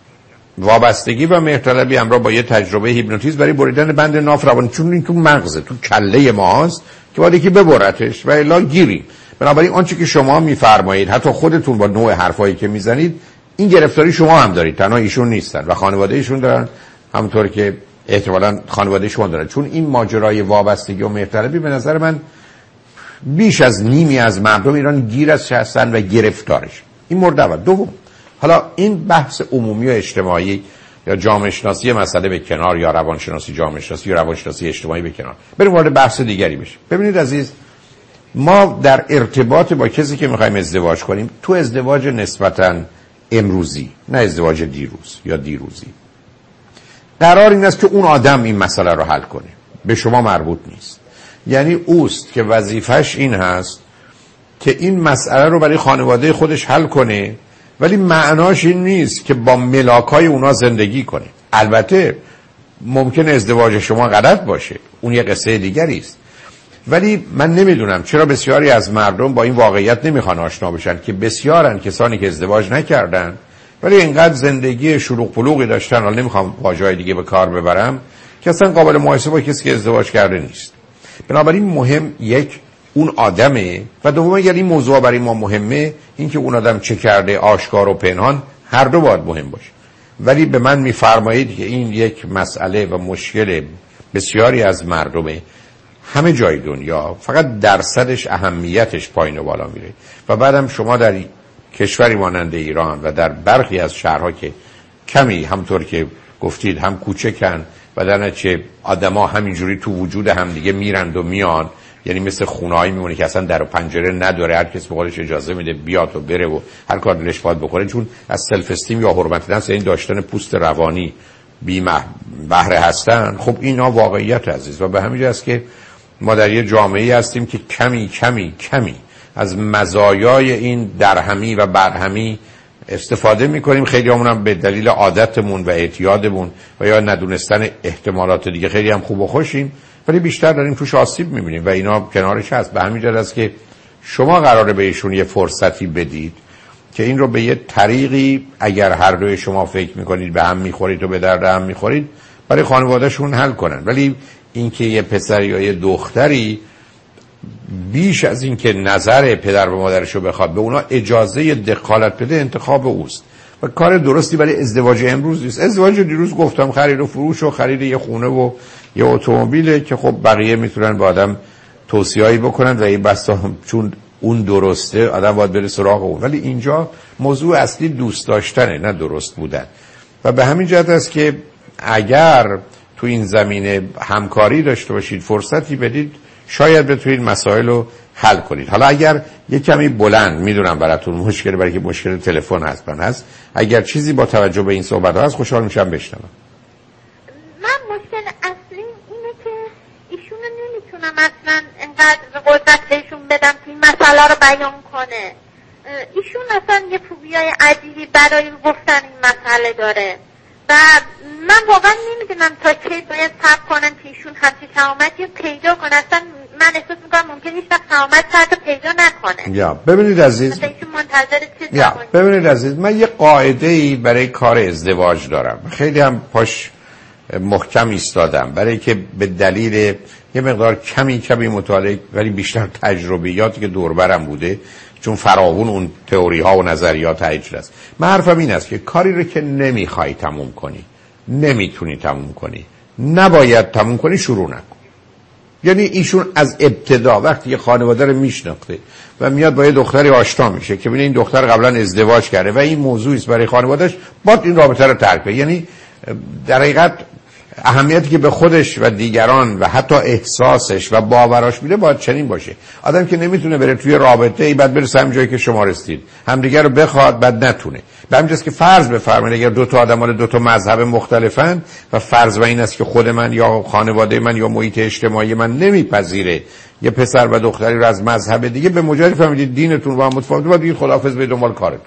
وابستگی و مهرطلبی همراه با یه تجربه هیپنوتیزم برای بریدن بند ناف روانی، چون این تو مغزه، تو کله ماست که باید یکی ببرتش و الا گیری. بنابراین آنچه که شما میفرمایید حتی خودتون با نوع حرفایی که میزنید این گرفتاری شما هم دارید، تنها ایشون نیستن و خانواده ایشون دارن، همونطور که احتمالاً خانواده شما دارن. چون این ماجرای وابستگی و مهرطلبی به نظر من بیش از نیمی از مردم ایران گیر از هستن و گرفتارش. این مورد اول. دوم، حالا این بحث عمومی و اجتماعی یا جامعه شناسی مسئله به کنار یا روانشناسی جامعه شناسی یا روانشناسی اجتماعی به کنار، بریم وارد بحث دیگری بشه. ببینید عزیز، ما در ارتباط با کسی که میخوایم ازدواج کنیم، تو ازدواج نسبتاً امروزی، نه ازدواج دیروز یا دیروزی، قرار این است که اون آدم این مسئله رو حل کنه، به شما مربوط نیست. یعنی اوست که وظیفش این هست که این مسئله رو برای خانواده خودش حل کنه، ولی معناش این نیست که با ملاکای اونا زندگی کنه. البته ممکن ازدواج شما غلط باشه، اون یه قصه دیگری است، ولی من نمیدونم چرا بسیاری از مردم با این واقعیت نمیخوان آشنا بشن که بسیارن کسانی که ازدواج نکردن ولی اینقدر زندگی شلوغ پلوغی داشتن، حالا نمیخوام واژه‌های دیگه به کار ببرم، که اصلا قابل مقایسه با کسی که ازدواج کرده نیست. بنابراین مهم یک اون آدمه و دوم اگر این موضوع برای ما مهمه، این که اون آدم چه کرده، آشکار و پنهان، هر دو باید مهم باشه. ولی به من میفرمایید که این یک مسئله و مشکل بسیاری از مردمه، همه جای دنیا، فقط درصدش اهمیتش پایین و بالا میره. و بعدم شما در کشوری مانند ایران و در برخی از شهرها که کمی همطور که گفتید هم کوچکن و در نتیجه آدما همینجوری تو وجود هم دیگه میرند و میان، یعنی مثل خونه‌ای میمونه که اصلا در و پنجره نداره، هر کس به خودش اجازه میده بیاد و بره و هر کار دلش بخواد بکنه، چون از سلف استیم یا حرمت نفس، این داشتن پوست روانی بی بهره هستن. خب اینا واقعیت عزیز و به همین جاست که ما در یه جامعه هستیم که کمی از مزایای این درهمی و برهمی استفاده میکنیم. خیلی همونم به دلیل عادتمون و اعتیادمون و یا ندونستن احتمالات دیگه خیلی هم خوب و خوشیم، ولی بیشتر داریم توش آسیب میبینیم و اینا کنارش هست. به همین جهت است که شما قراره بهشون یه فرصتی بدید که این رو به یه طریقی، اگر هر دوی شما فکر میکنید به هم میخورید و به درد هم میخورید، برای خانوادهشون حل کنن. ولی اینکه یه پسری یا یه دختری بیش از این که نظر پدر و مادرشو بخواد به اونا اجازه دخالت بده، انتخاب اوست و کار درستی برای ازدواج امروز نیست. ازدواج دیروز گفتم خرید و فروش و خرید یه خونه و یه اتومبیله که خب بقیه میتونن به آدم توصیه‌ای بکنن و این بسا چون اون درسته آدم باید بره سراغ اون. ولی اینجا موضوع اصلی دوست داشتنه، نه درست بودن. و به همین جهت است که اگر تو این زمینه همکاری داشته باشید، فرصتی بدید، شاید بتونید مسائل رو حل کنید. حالا اگر یه کمی بلند، میدونم براتون مشکل، برای که مشکل تلفن هست، اگر چیزی با توجه به این صحبت هست خوشحال میشم بشنوم. من مشکل اصلی اینه که ایشونو نمیتونم اصلا انقدر قدرت بهشون بدم که این مسئله رو بیان کنه. ایشون اصلا یه فوبیای عجیبی برای گفتن این مسئله داره و من واقعا نمیدونم تا کی باید صبر کنن که ایشون همچین شهامتی پیدا کنن. اصلا من احساس میکنم ممکن هیچ وقت شهامت رو پیدا نکنه. یا ببینید عزیز، ببینید عزیز، من یه قاعده‌ای برای کار ازدواج دارم، خیلی هم پاش محکم ایستادم، برای که به دلیل یه مقدار کمی مطالعه ولی بیشتر تجربیاتی که دور برم بوده، چون فراوون اون تئوری ها و نظریات هیچ است. من حرفم این است که کاری رو که نمیخوای تموم کنی، نمیتونی تموم کنی، نباید تموم کنی، شروع نکن. یعنی ایشون از ابتدا وقتی یه خانواده رو میشناخته و میاد با یه دختری آشنا میشه که ببینه این دختر قبلا ازدواج کرده و این موضوعی است برای خانواده‌اش، باید این رابطه رو ترک کنه. یعنی در حقیقت اهمیتی که به خودش و دیگران و حتی احساسش و باوراش میده باید چنین باشه. آدم که نمیتونه بره توی رابطه ای بعد برسه هم جایی که شما رسیدید، همدیگه رو بخواد بعد نتونه. به همین جاست که فرض بفرمایید اگر دو تا آدم مال دو تا مذهب مختلفن و فرض بر این است که خود من یا خانواده من یا محیط اجتماعی من نمیپذیره یه پسر و دختری رو از مذهب دیگه، به مجرد فهمیدید دینتون با هم متفاوته، باید بگید خداحافظ، به دنبال کارتون.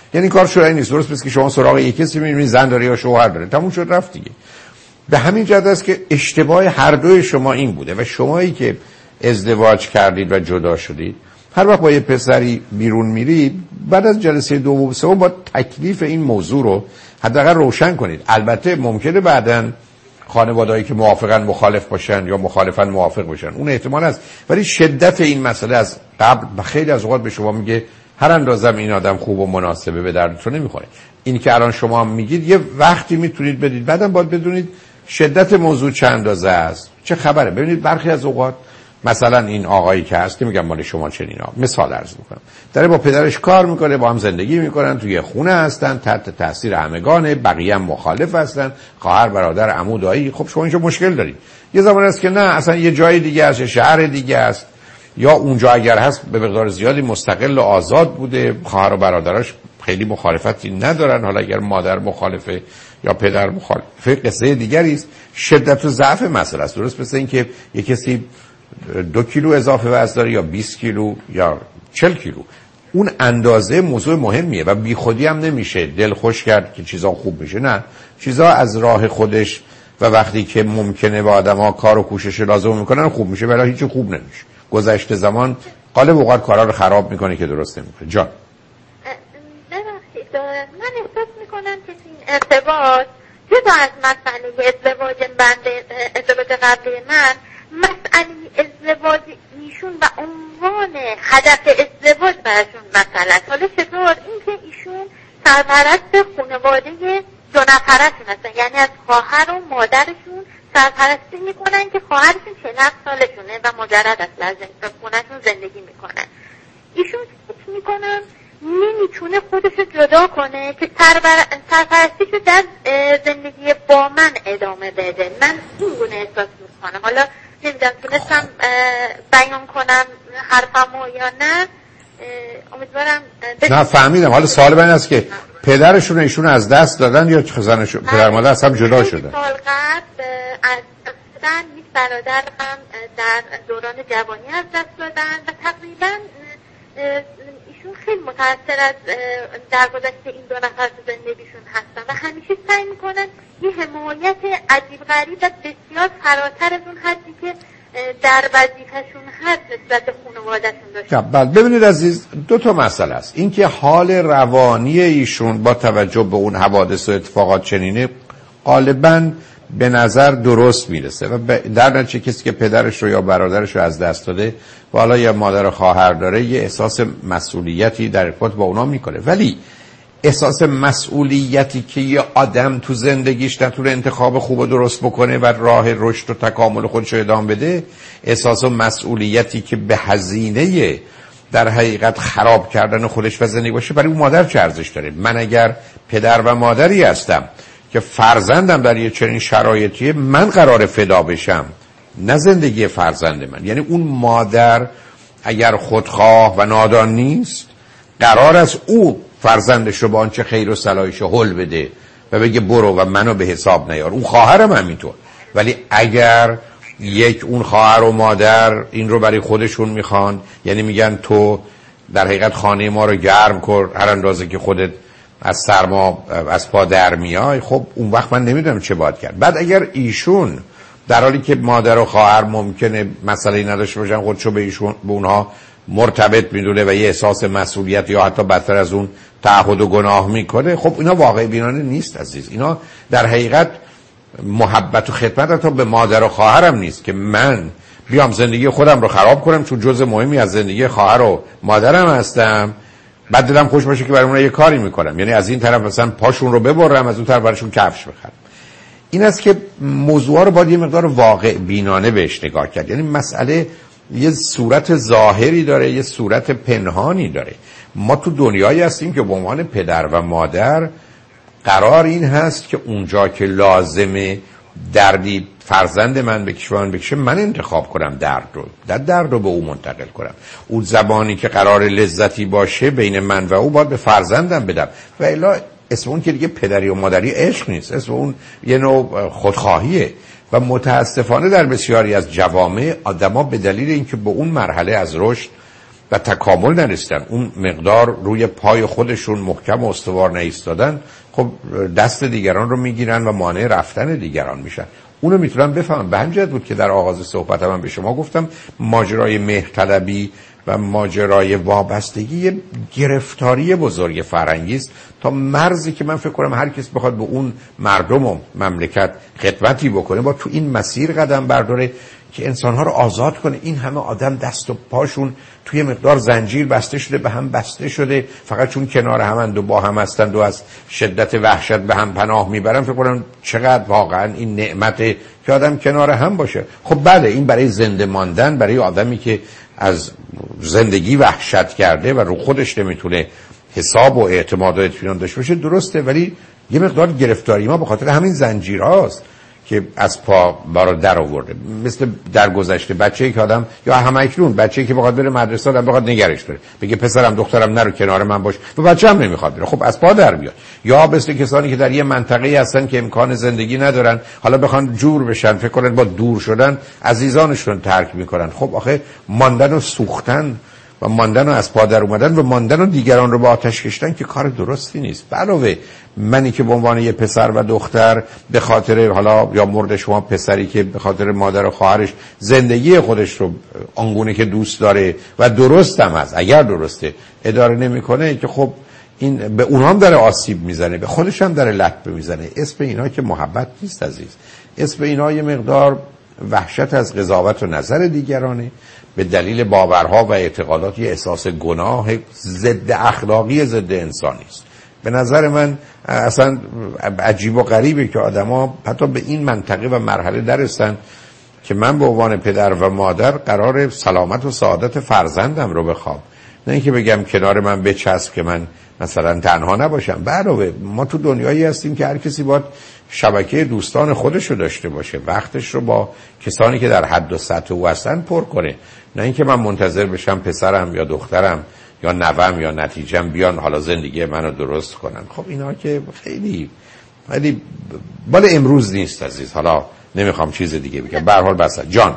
یعنی کار شورایی نیست. درست پس که شما سراغ یک کسی می‌بینید زن داره یا شوهر داره، تموم شد رفت دیگه. به همین جهت است که اشتباه هر دوی شما این بوده و شمایی که ازدواج کردید و جدا شدید، هر وقت با یه پسری بیرون میرید، بعد از جلسه دوم سوم با تکلیف این موضوع رو حداقل روشن کنید. البته ممکنه بعداً خانواده‌ای که موافقن مخالف باشن یا مخالفن موافق باشن، اون احتمال هست، ولی شدت این مسئله از قبل خیلی از اوقات به شما میگه هر اندازم این آدم خوب و مناسبه به دردتون نمیخوره. این که الان شما میگید یه وقتی میتونید بدید، بعدم باید بدونید شدت موضوع چند اندازه است، چه خبره. ببینید برخی از اوقات مثلا این آقایی که هست، میگم مال شما چنینا، مثال عرض میکنم، داره با پدرش کار میکنه، با هم زندگی میکنن، توی خونه هستن، تحت تاثیر همگانه، بقیه هم مخالف هستن، خواهر برادر عمو دایی. خب شما اینجا مشکل دارید. یه زمان است که نه، اصلا یه جای دیگه است، شهر دیگه است، یا اونجا اگر هست به مقدار زیادی مستقل و آزاد بوده، خواهر و برادراش خیلی مخالفتی ندارن. حالا اگر مادر مخالفه یا پدر مخالفه قصه دیگری است. شدت و ضعف مسئله است. درست مثل این که یک کسی 2 کیلو اضافه وزن داره یا 20 کیلو یا 40 کیلو، اون اندازه موضوع مهمیه و بی خودی هم نمیشه دل خوش کرد که چیزا خوب میشه. نه، چیزا از راه خودش و وقتی که ممکنه با آدم‌ها کار و کوشش لازم میکنن خوب میشه، ولی هیچ خوب نمیشه. گذشته زمان غالب اوقات کارا رو خراب میکنه که درست نمیکنه. جان ببخشید، من احساس میکنم که این ارتباط جدا از مسئله ازدواج قبلی من، مسئله ازدواج ایشون و عنوان هدف ازدواج براشون مسئله است. حالا چطور؟ این که ایشون سرپرست خانواده 2 نفرشون هستن، یعنی از خواهر و مادرشون سرپرستی میکنن که خواهرشون 40 سالشونه و مجرد است، از خونهشون زندگی میکنن. ایشون فکر میکنم نمیتونه خودشو جدا کنه که سرپرستیشو در زندگی با من ادامه بده. من این گونه احساس میکنم. حالا نمیدونم تونستم بیان کنم حرفمو یا نه، امیدوارم نه فهمیدم. حالا سوال من است که پدرشون ایشون از دست دادن یا زنشون پدر مادر از هم جدا شدن؟ سال قبل از دستن یک برادر هم در دوران جوانی از دست دادن و تقریبا ایشون خیلی متاثر از درگذشت این 2 نفر تو زندگیشون هستن و همیشه سعی میکنن یه حمایت عجیب غریب و بسیار فراتر از اون حدی که در وظیفه‌شون هست نسبت خانواده‌شون داشتن. بله ببینید عزیز، 2 تا مسئله است. این که حال روانی ایشون با توجه به اون حوادث و اتفاقات چنینه غالباً به نظر درست میرسه و در نتیجه کسی که پدرش رو یا برادرش رو از دست داده و حالا یا مادر و خواهر داره یه احساس مسئولیتی در ارتباط با اونا میکنه، ولی احساس مسئولیتی که یه آدم تو زندگیش نتونه انتخاب خوب و درست بکنه و راه رشد و تکامل خودش رو ادامه بده، احساس مسئولیتی که به هزینه در حقیقت خراب کردن خودش و زندگی باشه، برای اون مادر چه ارزش داره؟ من اگر پدر و مادری هستم که فرزندم در یه چنین شرایطیه، من قرار فدا بشم، نه زندگی فرزند من. یعنی اون مادر اگر خودخواه و نادان نیست، قرار است او فرزندش رو با آنچه خیر و صلاحش هل بده و بگه برو و منو به حساب نیار. اون خواهرم همینطور. ولی اگر اون خواهر و مادر این رو برای خودشون میخوان، یعنی میگن تو در حقیقت خانه ما رو گرم کن هر اندازه که خودت از سرما از پا در میای، خب اون وقت من نمیدونم چه باید کرد. بعد اگر ایشون در حالی که مادر و خواهر ممکنه مسئله نداشته باشن خودشو به اونها مرتبط میدونه و یه احساس مسئولیت یا حتی بدتر از اون تعهد و گناه میکنه، خب اینا واقع بینانه نیست عزیز. اینا در حقیقت محبت و خدمت حتی به مادر و خواهرم نیست که من بیام زندگی خودم رو خراب کنم چون جزء مهمی از زندگی خواهر و مادرم هستم، بعد دلم خوش باشه که برای اونها یه کاری میکنم، یعنی از این طرف مثلا پاشون رو ببرم، از اون طرف براشون کفش بخرم. این است که موضوع رو باید یه مقدار واقع بینانه بهش نگاه کرد. یعنی مسئله یه صورت ظاهری داره، یه صورت پنهانی داره. ما تو دنیایی هستیم که به عنوان پدر و مادر قرار این هست که اونجا که لازمه دردی فرزند من بکشه من انتخاب کنم درد رو به او منتقل کنم. اون زبانی که قرار لذتی باشه بین من و او باید به فرزندم بدم و الا اسم اون که دیگه پدری و مادری عشق نیست، اسم اون یه نوع خودخواهیه. و متاسفانه در بسیاری از جوامع آدما به دلیل اینکه به اون مرحله از رشد و تکامل نرسیدن، اون مقدار روی پای خودشون محکم و استوار نایستادن، خب دست دیگران رو میگیرن و مانع رفتن دیگران میشن. اونو میتونم بفهمم. به همین جهت بود که در آغاز صحبتم من به شما گفتم ماجرای مهرطلبی و ماجرای وابستگی یه گرفتاری بزرگ فرهنگی است تا مرزی که من فکر کنم هر کس بخواد به اون مردم و مملکت خدمتی بکنه با تو این مسیر قدم برداره که انسانها رو آزاد کنه. این همه آدم دست و پاشون توی مقدار زنجیر بسته شده، به هم بسته شده، فقط چون کنار همند و با هم هستند و از شدت وحشت به هم پناه میبرن. فکر کنم چقدر واقعا این نعمته که آدم کنار هم باشه. خب بله، این برای زنده ماندن، برای آدمی که از زندگی وحشت کرده و رو خودش نمیتونه حساب و اعتماد و اطمینان داشته باشه درسته، ولی یه مقدار گرفتاری ما به خاطر همین زنجیرهاست که از پا برا در آورده. مثل در گذشته بچه‌ای که آدم یا همکنون بچه‌ای که بخواد بره مدرسه آدم بخواد نگرش داره، بگه پسرم دخترم نرو کنار من باش و بچه‌م نمیخواد بره، خب از پا در بیاد. یا مثل کسانی که در یه منطقه‌ای هستن که امکان زندگی ندارن، حالا بخوان جور بشن، فکر کنن با دور شدن عزیزانشون ترک میکنن. خب آخه ماندن و سوختن و ماندن و از پا در اومدن و ماندن و دیگران رو با آتش کشتن که کار درستی نیست. علاوه منی که به عنوان یه پسر و دختر به خاطر حالا یا مورد شما پسری که به خاطر مادر و خواهرش زندگی خودش رو آنگونه که دوست داره و درست هم هست، اگر درسته اداره نمیکنه، که خب این به اونها هم داره آسیب میزنه، به خودش هم داره لطمه میزنه. اسم اینا که محبت نیست عزیز، اسم اینا یه مقدار وحشت از قضاوت و نظر دیگرانه، به دلیل باورها و اعتقادات یه احساس گناه ضد اخلاقی ضد انسانی است. به نظر من اصلا عجیب و غریبه که آدما حتی به این منطقه و مرحله درستن که من به عنوان پدر و مادر قرار سلامت و سعادت فرزندم رو بخوام، نه اینکه بگم کنار من بچسب که من مثلا تنها نباشم. علاوه ما تو دنیایی هستیم که هر کسی باید شبکه دوستان خودش رو داشته باشه، وقتش رو با کسانی که در حد و سطح او هستن پر کنه، نه اینکه من منتظر بشم پسرم یا دخترم یا نوام یا نتیجم بیان حالا زندگی منو درست کنن. خب اینا که خیلی بال امروز نیست عزیز. حالا نمیخوام چیز دیگه بگم، به هر حال بس جان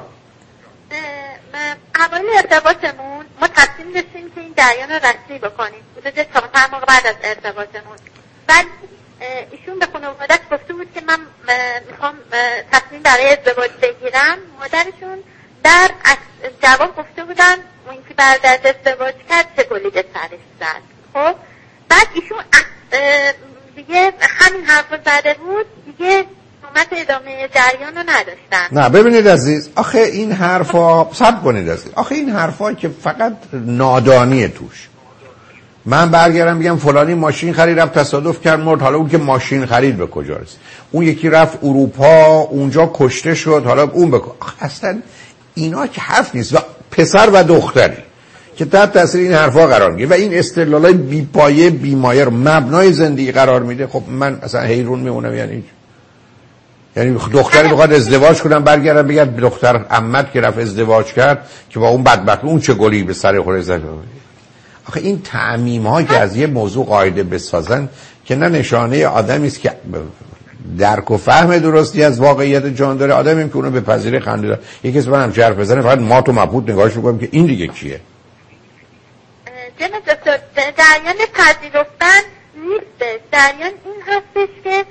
اول ارتباطمون ما تصمیم داشتیم که این جریان رو رسمی بکنیم حدود 4 ماه بعد از ارتباطمون. بعد ایشون به خانواده‌اش گفته بود که من میخوام تصمیم برای ازدواج بگیرم. مادرشون در جواب گفته بودن اون که بعد از ازدواج کرد چه گلی به سرش زد. خب بعد ایشون دیگه همین حرف زده بود، دیگه نوبت ادامه جریان رو نداشتن. نه ببینید عزیز، آخه این حرفا صبر کنید عزیز، آخه این حرفا که فقط نادانیه توش. من برگردم بگم فلانی ماشین خرید رفت تصادف کرد مرد، حالا اون که ماشین خرید به کجا رسید؟ اون یکی رفت اروپا اونجا کشته شد، حالا اون به اصلا اینا که حرف نیست. و پسر و دختری که تحت تاثیر این حرفا قرار میگیره و این استدلالای بی پایه بی مایه رو مبنای زندگی قرار میده، خب من اصلا حیرون میمونم. یعنی دختری بخواد ازدواج کنم برگردم بگم دختر عمت که رفت ازدواج کرد که با اون بدبخت اون چه گلی به سر خودش زد. آخه این تعمیم‌ها که از یه موضوع قاعده بسازن که نه نشانه آدمی است که درک و فهم درستی از واقعیت جان داره، آدمی که اونو به پذیره خنده داره. یکی از منم حرف بزنه فقط ما تو مبهوت نگاهش می‌کنیم که این دیگه کیه. جناب دکتر جریان پذیرفتن نیست، جریان این هستش که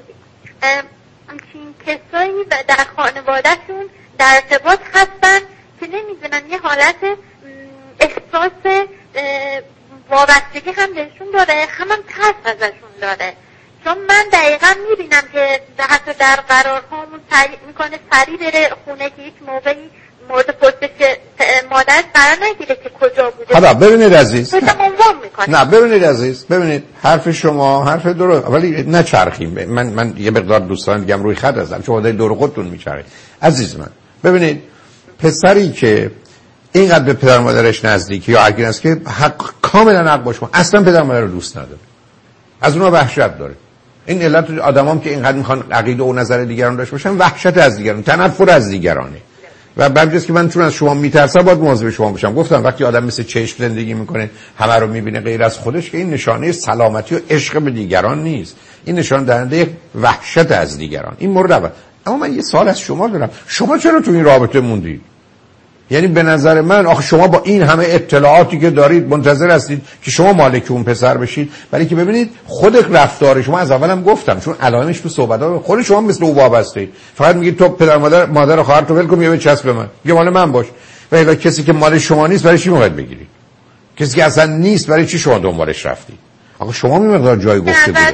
همچین کسایی در خانوادهشون در ارتباط هستن که نمیدونن یه حالت احساس وابستگی هم بهشون داره، هم ترس ازشون داره. چون من دقیقا میبینم که حتی در قرارهامون میکنه سریع بره خونه که یک موقعی مورد پرسش مادرش قرار نگیره که کجا بوده. حالا ببینید عزیز، نه ببینید عزیز، ببینید حرف شما حرف درست، ولی نچرخیم. من یه مقدار دوستان دیگه روی خط هستم چون واسه دور خودتون میچرخید. عزیز من ببینید، پسری که اینقدر به پدر مادرش نزدیکی یا اگه است که کاملا حق باشه، اصلا پدر مادر رو دوست نداره، از اونها وحشت داره. این علت آدمام که اینقدر میخوان عقیده و نظر دیگران داشته باشن، وحشت از دیگران، تنفر از دیگرانه. و بعدش که من چون از شما میترسم باید مواظب شما باشم. گفتم وقتی آدم مثل چشم زندگی میکنه، همه رو میبینه غیر از خودش، که این نشانه سلامتی و عشق به دیگران نیست، این نشان دهنده وحشت از دیگران. این مورد اول. اما من یه سوال از شما دارم، شما چرا تو این رابطه موندید؟ یعنی به نظر من آخه شما با این همه اطلاعاتی که دارید منتظر هستید که شما مالک اون پسر بشید، ولی که ببینید خود رفتار شما، از اولم گفتم چون علائمش تو صحبت‌ها خود شما مثل او وابسته، فقط میگید تو پدر مادر خواهر تو ول کن یا بچسب به من، میگه مال من باش. و کسی که مال شما نیست برای چی میخواید بگیرید؟ کسی که اصلا نیست برای چی شما دنبالش رفتید؟ آخه شما میمقدار جای گفته بود.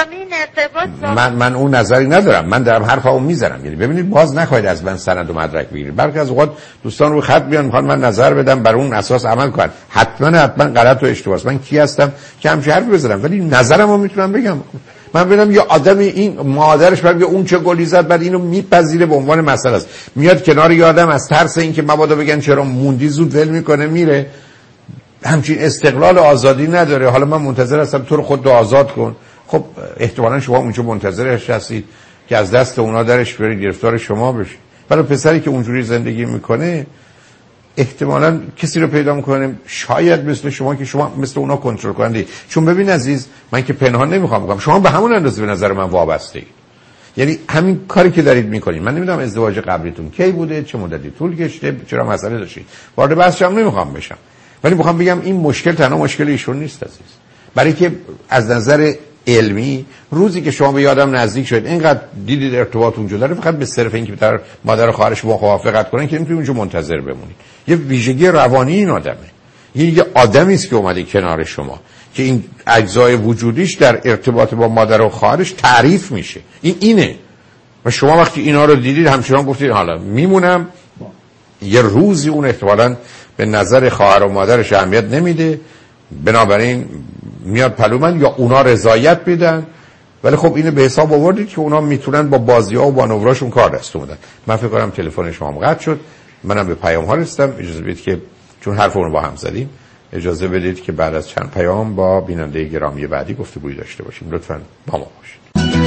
من اون نظری ندارم، من دارم حرفمو میزنم. یعنی ببینید باز نخواهید از من سند و مدرک بگیرید. بلکه از اوقات دوستان رو خط بیان میخوان من نظر بدم، بر اون اساس عمل کنن. حتما غلط و اشتباهه. من کی هستم که همچین حرفی بزنم؟ ولی نظرمو میتونم بگم. من ببینم یه آدمی این مادرش میگه اون چه گلی زد، بعد اینو میپذیره به عنوان مسئله است، میاد کنار یه آدم از ترس اینکه مبادا بگن چرا موندی زود ول میکنه میره. همچین استقلال و آزادی نداره. حالا من منتظر هستم تو رو خود آزاد کن. خب احتمالاً شما اونجا منتظرش هستید که از دست اونا درش برید، گرفتار شما بشید. برای پسری که اونجوری زندگی میکنه احتمالاً کسی رو پیدا میکنه شاید مثل شما که شما مثل اونا کنترل کننده. چون ببین عزیز، من که پنهان نمیخوام بگم شما به همون اندازه به نظر من وابسته اید. یعنی همین کاری که دارید میکنید. من نمیدونم ازدواج قبلیتون کی بوده، چه مدتی طول کشیده، چرا مسئله داشتید. وارد بحثش هم نمیخوام بشم، ولی میخوام بگم این مشکل تنها مشکل ایشون نیست عزیز. برای که از نظر علمی روزی که شما به یادم نزدیک شد اینقدر دیدید ارتباط اونجا داره، فقط به صرف اینکه پدر مادر و خواهرش موافقت کنن که نمیتونید اونجا منتظر بمونید. یه ویژگی روانی این آدمه. یه آدمی است که اومده کنار شما که این اجزای وجودیش در ارتباط با مادر و خواهرش تعریف میشه. اینه. و شما وقتی اینا رو دیدید همچنان گفتید حالا میمونم. یه روزی اون احتمالاً به نظر خواهر و مادرش اهمیت نمیده، بنابراین میاد پلو من یا اونا رضایت میدن. ولی خب اینو به حساب آوردید که اونا میتونن با بازی‌ها و مانوراشون کار دست بدن. من فکر کنم تلفن شما قطع شد، منم به پیام ها رسیدم. اجازه بدید که چون حرفمون رو با هم زدیم، اجازه بدید که بعد از چند پیام با بیننده گرامی بعدی گفتگویی داشته باشیم. لطفاً با ما باشید.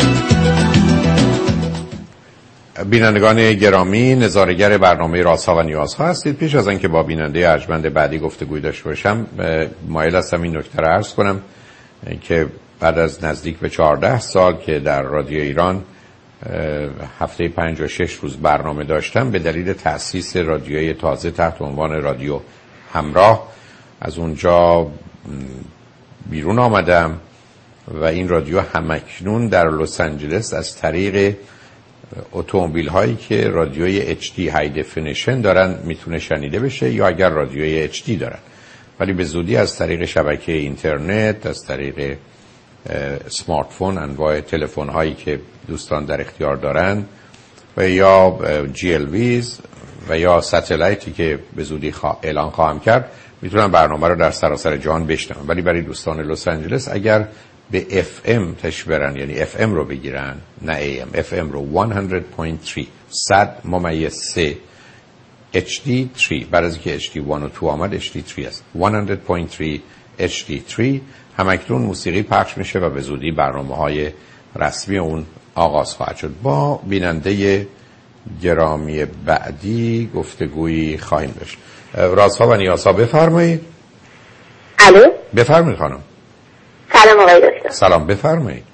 بینندگان گرامی، نظاره‌گر برنامه رازها و نیازها هستید. پیش از آنکه با بیننده ارجمند بعدی گفتگوی داشته باشم، مایل هستم این نکته را عرض کنم که بعد از نزدیک به 14 سال که در رادیو ایران هفته 56 روز برنامه داشتم، به دلیل تأسیس رادیوی تازه تحت عنوان رادیو همراه از اونجا بیرون آمدم و این رادیو همکنون در لس آنجلس از طریق اتومبیل هایی که رادیوی HD های دفینیشن دارن میتونه شنیده بشه، یا اگر رادیوی HD دارن، ولی به زودی از طریق شبکه اینترنت، از طریق سمارت فون، انواع تلفن هایی که دوستان در اختیار دارن، و یا GLVs و یا ساتلایتی که به زودی اعلان خواهم کرد، میتونن برنامه رو در سراسر جهان بشنون. ولی برای دوستان لس آنجلس اگر به FM تش برن، یعنی FM رو بگیرن نه AM، FM رو 100.3 100.3 HD3، بعد از اینکه HD1 و 2 آمد HD3 است، 100.3 HD3 همکنون موسیقی پخش میشه و به زودی برنامه‌های رسمی اون آغاز خواهد شد. با بیننده گرامی بعدی گفتگویی خواهیم داشت. رازها و نیازها، بفرمایید. الو، بفرمایید خانم. سلام آقای دکتر. سلام، بفرمایید.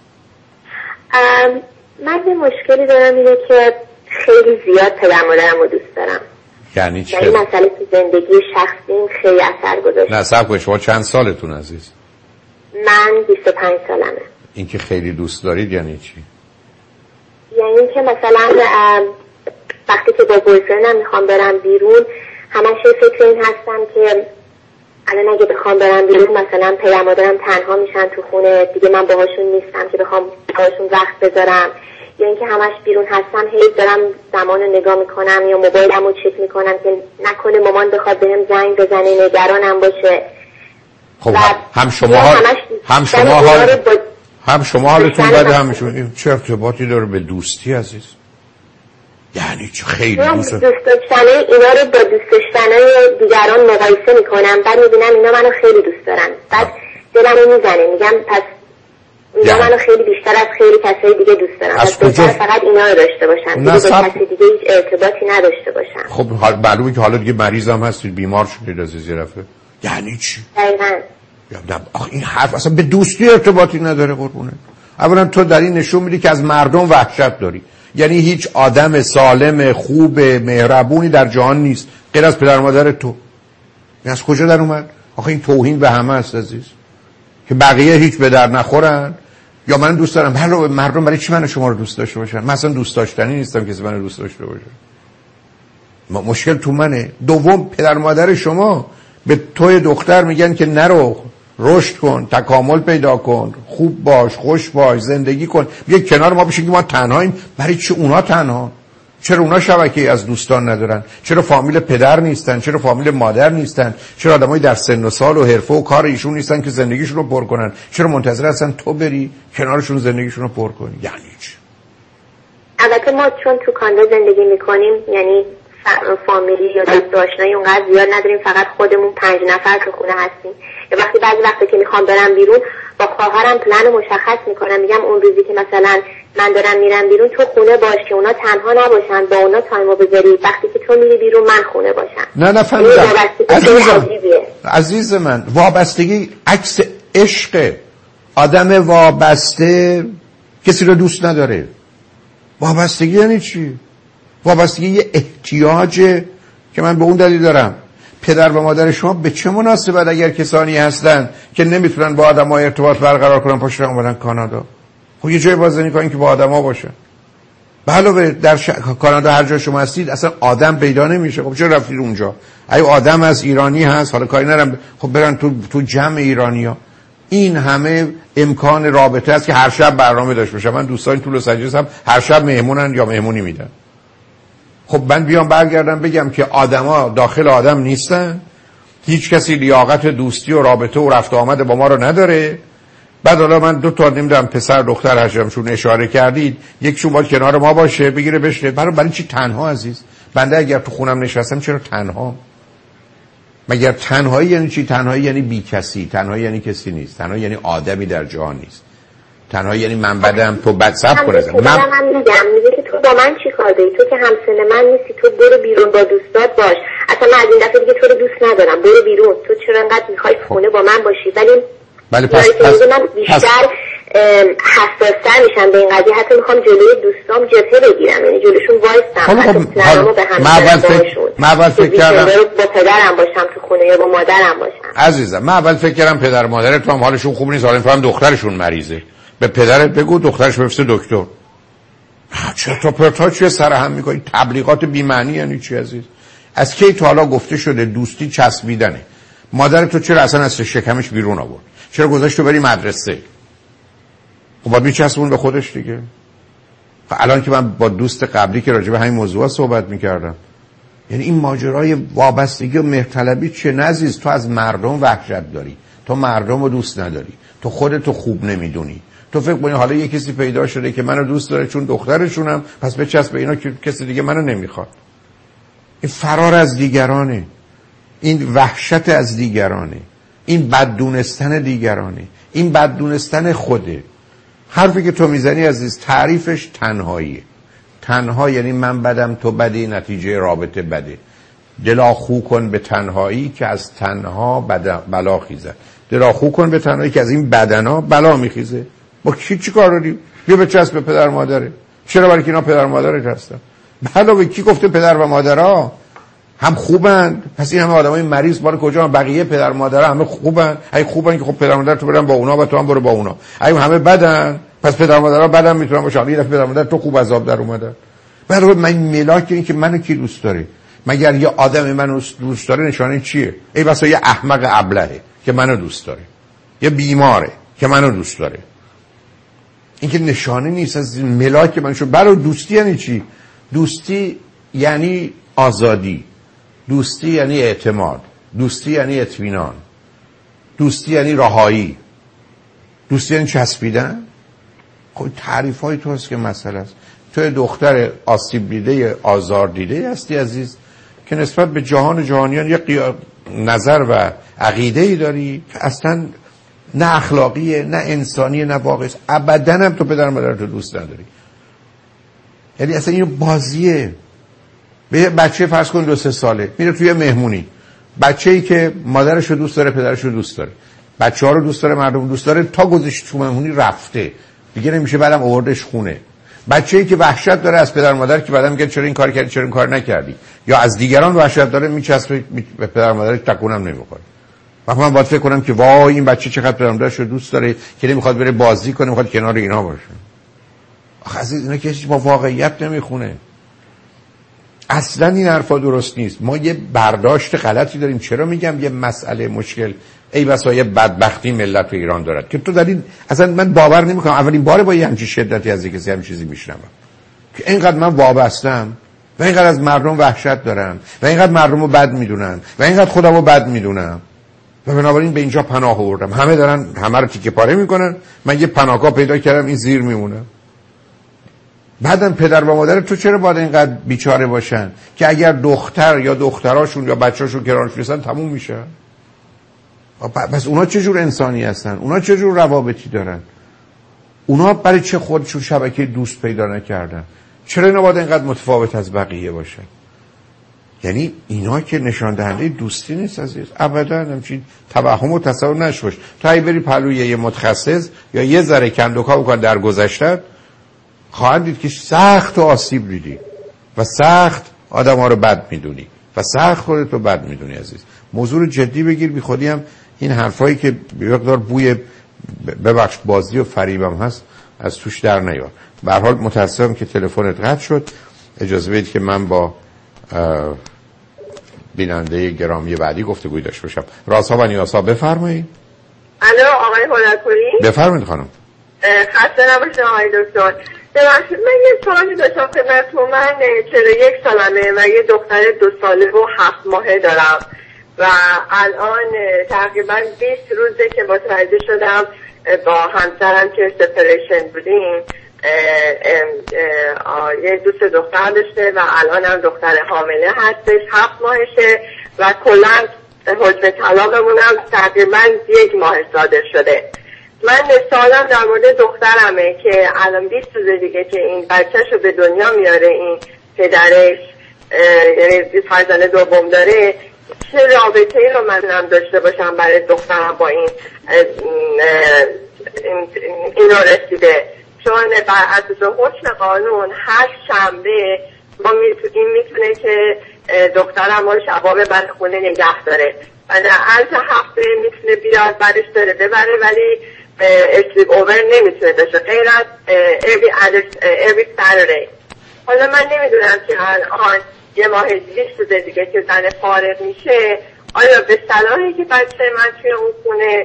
من یه مشکلی دارم، اینه که خیلی زیاد پدر مادرم رو دوست دارم. یعنی چه؟ این مسئله تو زندگی شخصیم خیلی اثر گذاشته. نه صبر کنید، شما چند سالتون عزیز؟ من 25 سالمه. این که خیلی دوست دارید یعنی چی؟ یعنی که مثلا وقتی که با بویفرندم میخوام برم بیرون، همش فکر این هستم که الان اگه بخوام برم بیرون مثلا پدر مادرم تنها میشن تو خونه دیگه، من باهاشون نیستم که بخوام باهاشون وقت بذارم، یا اینکه همش بیرون هستم هی دارم زمان رو نگاه میکنم یا موبایلم رو چک میکنم که نکنه مامان بخواد بهم زنگ بزنه، نگرانم باشه. خب هم شما حالتون بده، همشون. چه ارتباطی داره به دوستی عزیز؟ یعنی چه خیلی دوست داشتنه اینا رو با دوست داشتنه دیگران مقایسه میکنم، بعد میبینم اینا منو خیلی دوست دارن، بعد دلمو میزنه، میگم پس اینا منو خیلی بیشتر از خیلی کسای دیگه دوست دارن، پس بهتر فقط اینا رو داشته باشن، دیگه با کسی دیگه هیچ ارتباطی نداشته باشن. خب معلومه که حالا دیگه مریض هم هستید، بیمار شدید عزیز رفته. یعنی چی؟ دقیقاً. نه آخه این حرف اصلا به دوستی ارتباطی نداره قربونه. اولا تو در این نشون میدی که از مردم وحشت داری، یعنی هیچ آدم سالم خوب مهربونی در جهان نیست غیر از پدر مادر تو. این از کجا در اومد؟ آخه این توهین به همه است عزیز، که بقیه هیچ به در نخورن. یا من دوست دارم هر مردم برای چی من شما رو دوست داشته باشن؟ من اصلا دوست داشتنی نیستم کسی من رو دوست داشته باشه. مشکل تو منه. دوم، پدر مادر شما به توی دختر میگن که نرو، رشد کن، تکامل پیدا کن، خوب باش، خوش باش، زندگی کن، بیا کنار ما بشین که ما تنهاییم. برای چی اونا تنها؟ چرا اونا شبکه‌ای از دوستان ندارن؟ چرا فامیل پدر نیستن؟ چرا فامیل مادر نیستن؟ چرا آدمای در سن و سال و حرفه و کار ایشون نیستن که زندگیشون رو پر کنن؟ چرا منتظر هستن تو بری کنارشون زندگیشون رو پر کنی؟ یعنی چی؟ البته ما چون تو کانادا زندگی میکنیم، یعنی فامیلی یا دوست آشنایی اونقدر زیاد نداریم، فقط خودمون 5 نفر تو خونه هستیم. یا وقتی بعضی وقتا که میخوام برم بیرون با خواهرم پلن مشخص میکنم، میگم اون روزی که مثلا من دارم میرم بیرون تو خونه باش که اونا تنها نباشن، با اونا تایمو بذاری، وقتی که تو میری بیرون من خونه باشم. نه عزیز من، وابستگی عکس عشق. آدم وابسته کسی رو دوست نداره. وابستگی یعنی چی؟ وابستگی یه احتیاجه که من به اون دلیل دارم. پدر و مادر شما به چه مناسبت اگر کسانی هستن که نمیتونن با آدم‌ها ارتباط برقرار کنن پاشون اومدن کانادا؟ خب یه جای بازنی کنین که با آدم‌ها باشن. به علاوه در کانادا هر جا شما هستید اصلا آدم پیدا نمیشه. خب چرا رفتید اونجا؟ اگه آدم از ایرانی هست، حالا کاری ندارم، خب برن تو جمع ایرانی‌ها. این همه امکان رابطه است که هر شب برنامه داشته باشه. من دوستان تو لس آنجلس هم هر شب مهمونن یا مهمونی میدن. خب من بیام برگردم بگم که آدما داخل آدم نیستن، هیچ کسی لیاقت دوستی و رابطه و رفت آمد با ما رو نداره. بعد حالا من 2 تا نمیدونم پسر دختر هرچمشون اشاره کردید، یکشون باید کنار ما باشه، بگیره بشه. برای چی تنها عزیز؟ بنده اگر تو خونم نشستم چرا تنها؟ مگر تنهایی یعنی چی؟ تنهایی یعنی بی کسی، تنهایی یعنی کسی نیست، تنهایی یعنی آدمی در جهان نیست، تنهایی یعنی من بدم تو بد صبر کنه. من میگه که تو با من چی کار داری؟ تو که همسن من نیستی، تو برو بیرون با دوستات باش. اصلا من از این دفعه دیگه تو رو دوست ندارم، برو بیرون. تو چرا انقدر میخوای خونه با من باشی؟ ولی پس من بیشتر حساس‌تر میشم به این قضیه. حتی میخوام جلوی دوستام جبهه بگیرم، یعنی جلوشون وایستم. من اول فکر کردم با پدرم باشم تو خونه یا با مادرم باشم. عزیزم من اول فکر کردم پدر مادرت تو هم حالشون خوب نیست، حالا فهم دخترشون مریضه، به پدرت بگو دخترش بفرسته دکتر. چرا تا پرتا چیه سر هم میکنی؟ تبلیغات بی معنی یعنی چی عزیز؟ از کی تا حالا گفته شده دوستی چسبیدنه؟ مادر تو چرا اصلا از شکمش بیرون آورد؟ چرا گذاشت تو بری مدرسه؟ خب باید میچسبون به خودش دیگه. الان که من با دوست قبلی که راجع به همین موضوع صحبت میکردم، یعنی این ماجرای وابستگی و مهرطلبی چه عزیز؟ تو از مردم وحشت داری، تو مردم رو دوست نداری، تو خودتو خوب نمیدونی، تو فکر کنی حالا یه کسی پیدا شده که منو دوست داره چون دخترشونم پس بچسب به اینا که کسی دیگه منو نمیخواد. این فرار از دیگرانه، این وحشت از دیگرانه، این بددونستن دیگرانه، این بددونستن خوده. حرفی که تو میزنی عزیز تعریفش تنهاییه. تنها یعنی من بدم تو بدی، نتیجه رابطه بده. دلا خو کن به تنهایی که از تنها بلا خیزه. دلا خو کن به تنهایی که از این بدنا بلا میخیزه. با چی کار داری؟ بیا بچسب به پدر مادره. چرا؟ برای که اینا پدر مادرت هستن. علاوه کی گفته پدر و مادرها هم خوبن؟ پس این همه آدمای مریض مال کجا؟ بقیه پدر مادرها همه خوبن؟ اگه خوبن که خب پدر مادر تو برن با اونا و تو هم برو با اونا. اگه همه بدن پس پدر مادرها بدن میتونن باشن. یه دفعه پدر مادر تو خوب عذاب در اومدن. برای من ملاک این که منو کی دوست داره؟ مگر یه آدم منو دوست داره نشانه چیه؟ ای بسا یه احمق ابلهه که منو دوست داره، یه بیماره که منو دوست داره. این که نشانه نیست از ملاک من شو. برای دوستی یعنی چی؟ دوستی یعنی آزادی، دوستی یعنی اعتماد، دوستی یعنی اطمینان، دوستی یعنی رهایی، دوستی یعنی چسبیدن. خب تعریف های تو هست که مسئله است. تو دختر آسیب دیده، آزار دیده هستی عزیز که نسبت به جهان جهانیان یه نظر و عقیده‌ای داری که اصلا نه اخلاقیه، نه انسانیه، نه واقعیه. ابداً هم تو پدر مادرت رو دوست نداری. یعنی اصلا این بازیه. به بچه فرض کن 2-3 ساله میره توی مهمونی، بچه‌ای که مادرش رو دوست داره، پدرش رو دوست داره، بچه‌ها رو دوست داره، مردم رو دوست داره، تا گذاشت تو مهمونی رفته دیگه نمیشه بعدم آوردش خونه. بچه‌ای که وحشت داره از پدر مادر که بعدم میگه چرا این کار کردی چرا این کار نکردی، یا از دیگران وحشت داره میچسبه به پدر مادرش تکونم نمیخوره. وقتی من باید فکر کنم که وای این بچه چقدر پدر مادرش رو دوست داره که نمیخواد بره بازی کنه، میخواد کنار اینا باشه. آخه عزیز اینا که با واقعیت نمیخونه. اصلا این حرفا درست نیست. ما یه برداشت غلطی داریم. چرا میگم یه مسئله مشکل ای بسا یه بدبختی ملت ایران دارد که تو در این اصلا من باور نمیکنم اولین باره با یه همچین شدتی از کسی هم چیزی میشنوم که اینقدر من وابستم و اینقدر از مردم وحشت دارم و اینقدر مردم رو بد میدونم و اینقدر خودم رو بد میدونم و بنابراین به اینجا پناه آوردم. همه دارن همه رو تیکه پاره میکنن، من یه پناهگاه پیدا کردم این زیر میمونم. بعدم پدر و مادر تو چرا باید اینقدر بیچاره باشن که اگر دختر یا دختراشون یا بچه‌شون کنارش نیستن تموم میشه؟ پس اونا چه جور انسانی هستن؟ اونا چه جور روابطی دارن؟ اونا برای چه خودشون شبکه دوست پیدا نکردن؟ چرا اینا باید اینقدر متفاوت از بقیه باشن؟ یعنی اینا که نشان دهنده دوستی نیست عزیز. ابدا همچین توهم و تصور نشوش. تا ای بری پلوی یه متخصص یا یه ذره کندوکا بکن در گذشته، خواهد دید که سخت و آسیب دیدی و سخت آدم ها رو بد میدونی و سخت خودت رو بد میدونی عزیز. موضوع رو جدی بگیر. بی خودی هم این حرفایی که بیقدار بوی ببخش بازی و فریبم هست از توش در نیار. به هر حال متاسفم که تلفنت قطع شد. اجازه بدید که من با بیننده گرامی بعدی گفتگوی داشته باشم. رازها و نیازها بفرمایید. الو آقای هولکویی. بفرمایید خانم. خسته نباشید آقای دکتر. ببخشید من یه سوالی داشتم خدمتتون. من 41 سالمه و یه دختر 2 ساله و 7 ماهه دارم و الان تقریبا 20 روزه که متوجه شدم با همسرم که سپریشن بودیم یه دوست دختر داشته و الان هم دختر حامله هستش 7 ماهشه و کلا حکم طلاقمون هم تقریبا 1 ماه صادر شده. من سوالم در مورد دخترمه که الان 20 روزه دیگه که این بچه‌شو به دنیا میاره، این پدرش یعنی فرزند دوم داره، چه رابطه‌ای رو من داشته باشم برای دخترم با این رو رسیده. چون بر اساس حکم قانون هر شنبه ما این میتونه که دخترم رو شبا ببره خونه نگه داره و در عرض هفته میتونه بیاد برش داره ببره، ولی اسلیپ اوور نمیتونه داشته غیر از every Saturday. حالا من نمیدونم که الان یه ماه 20 روزه دیگه که زن فارغ میشه آیا به صلاحی که بچه من توی اون خونه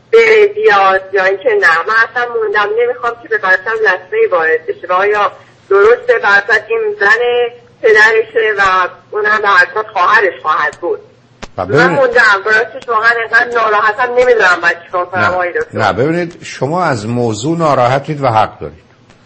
بیاد یا اینکه نه. من اصلا موندم نمیخوام که به بچم لطمه‌ای وارد بشه و آیا درسته برصد این زن پدرشه و اونم به حرکات خواهرش خواهد بود. من موندم براستش واقعا اینقدر ناراحتم نمیدونم باید چیکار کنم آقای دکتر. نه ببینید شما از موضوع ناراحتید و حق دارید.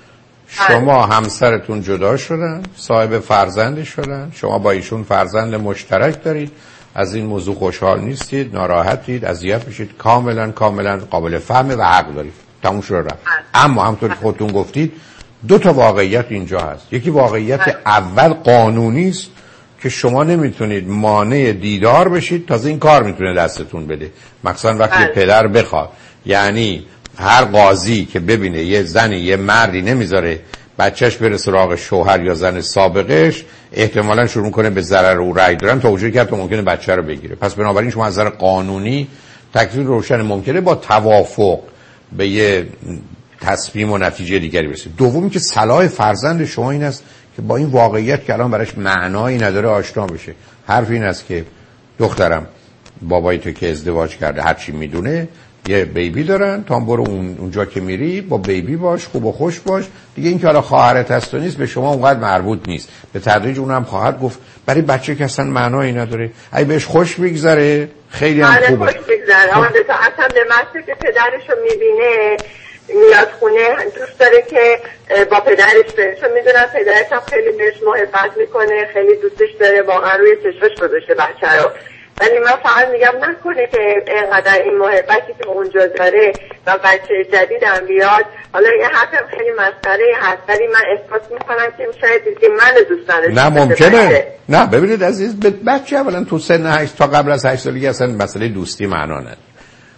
شما همسرتون جدا شدن، صاحب فرزندی شدن، شما با ایشون فرزند مشترک دارید، از این موضوع خوشحال نیستید، ناراحتید، اذیت میشید، کاملا قابل فهمه و حق دارید. تموم شد رفت. اما همونطور که خودتون گفتید 2 تا واقعیت اینجا هست. یکی واقعیت اول قانونی است که شما نمیتونید مانع دیدار بشید، تازه این کار میتونه دستتون بده، مثلا وقتی پدر بخواد. یعنی هر قاضی که ببینه یه زنی یه مردی نمیذاره بچهش بره سراغ شوهر یا زن سابقش، احتمالاً شروع کنه به ضرر او رأی دادن تا اونجایی که ممکنه بچه رو بگیره. پس بنابراین شما از نظر قانونی تکلیف روشن ممکنه با توافق به یه تصمیم و نتیجه دیگری برسید. دومی که صلاح فرزند شما این است که با این واقعیت که الان براش معنایی نداره آشنا بشه. حرف این است که دخترم بابای تو که ازدواج کرده هرچی میدونه، یه بیبی دارن، تا برو اونجا که میری با بیبی باش، خوب و خوش باش دیگه. این که حالا خواهرت هست و نیست به شما اونقدر مربوط نیست. به تدریج اونم خواهد گفت. برای بچه که اصلا معنایی نداره، اگه بهش خوش بگذره خیلی هم خوبه. خوش بگذره. اما اصلا به محض که پدرشو میبینه میاد خونه دوست داره که با پدرش بره، چون میدونم پدرش هم خیلی بهش محبت میکنه، خیلی دوستش داره، واقعا روی چشمش گذاشته بچه رو. ولی من فقط میگم نکنه که اینقدر این محبتی که اونجا داره و بچه جدیدم بیاد. حالا یه حرفم خیلی مسخره هست ولی من احساس میکنم که شاید دیگه من دوست نداشته. نه ممکنه. نه ببینید عزیز، بچه اولا تو سن 8 تا قبل از 8 سالگی اصلا مسئله دوستی معنا نداره.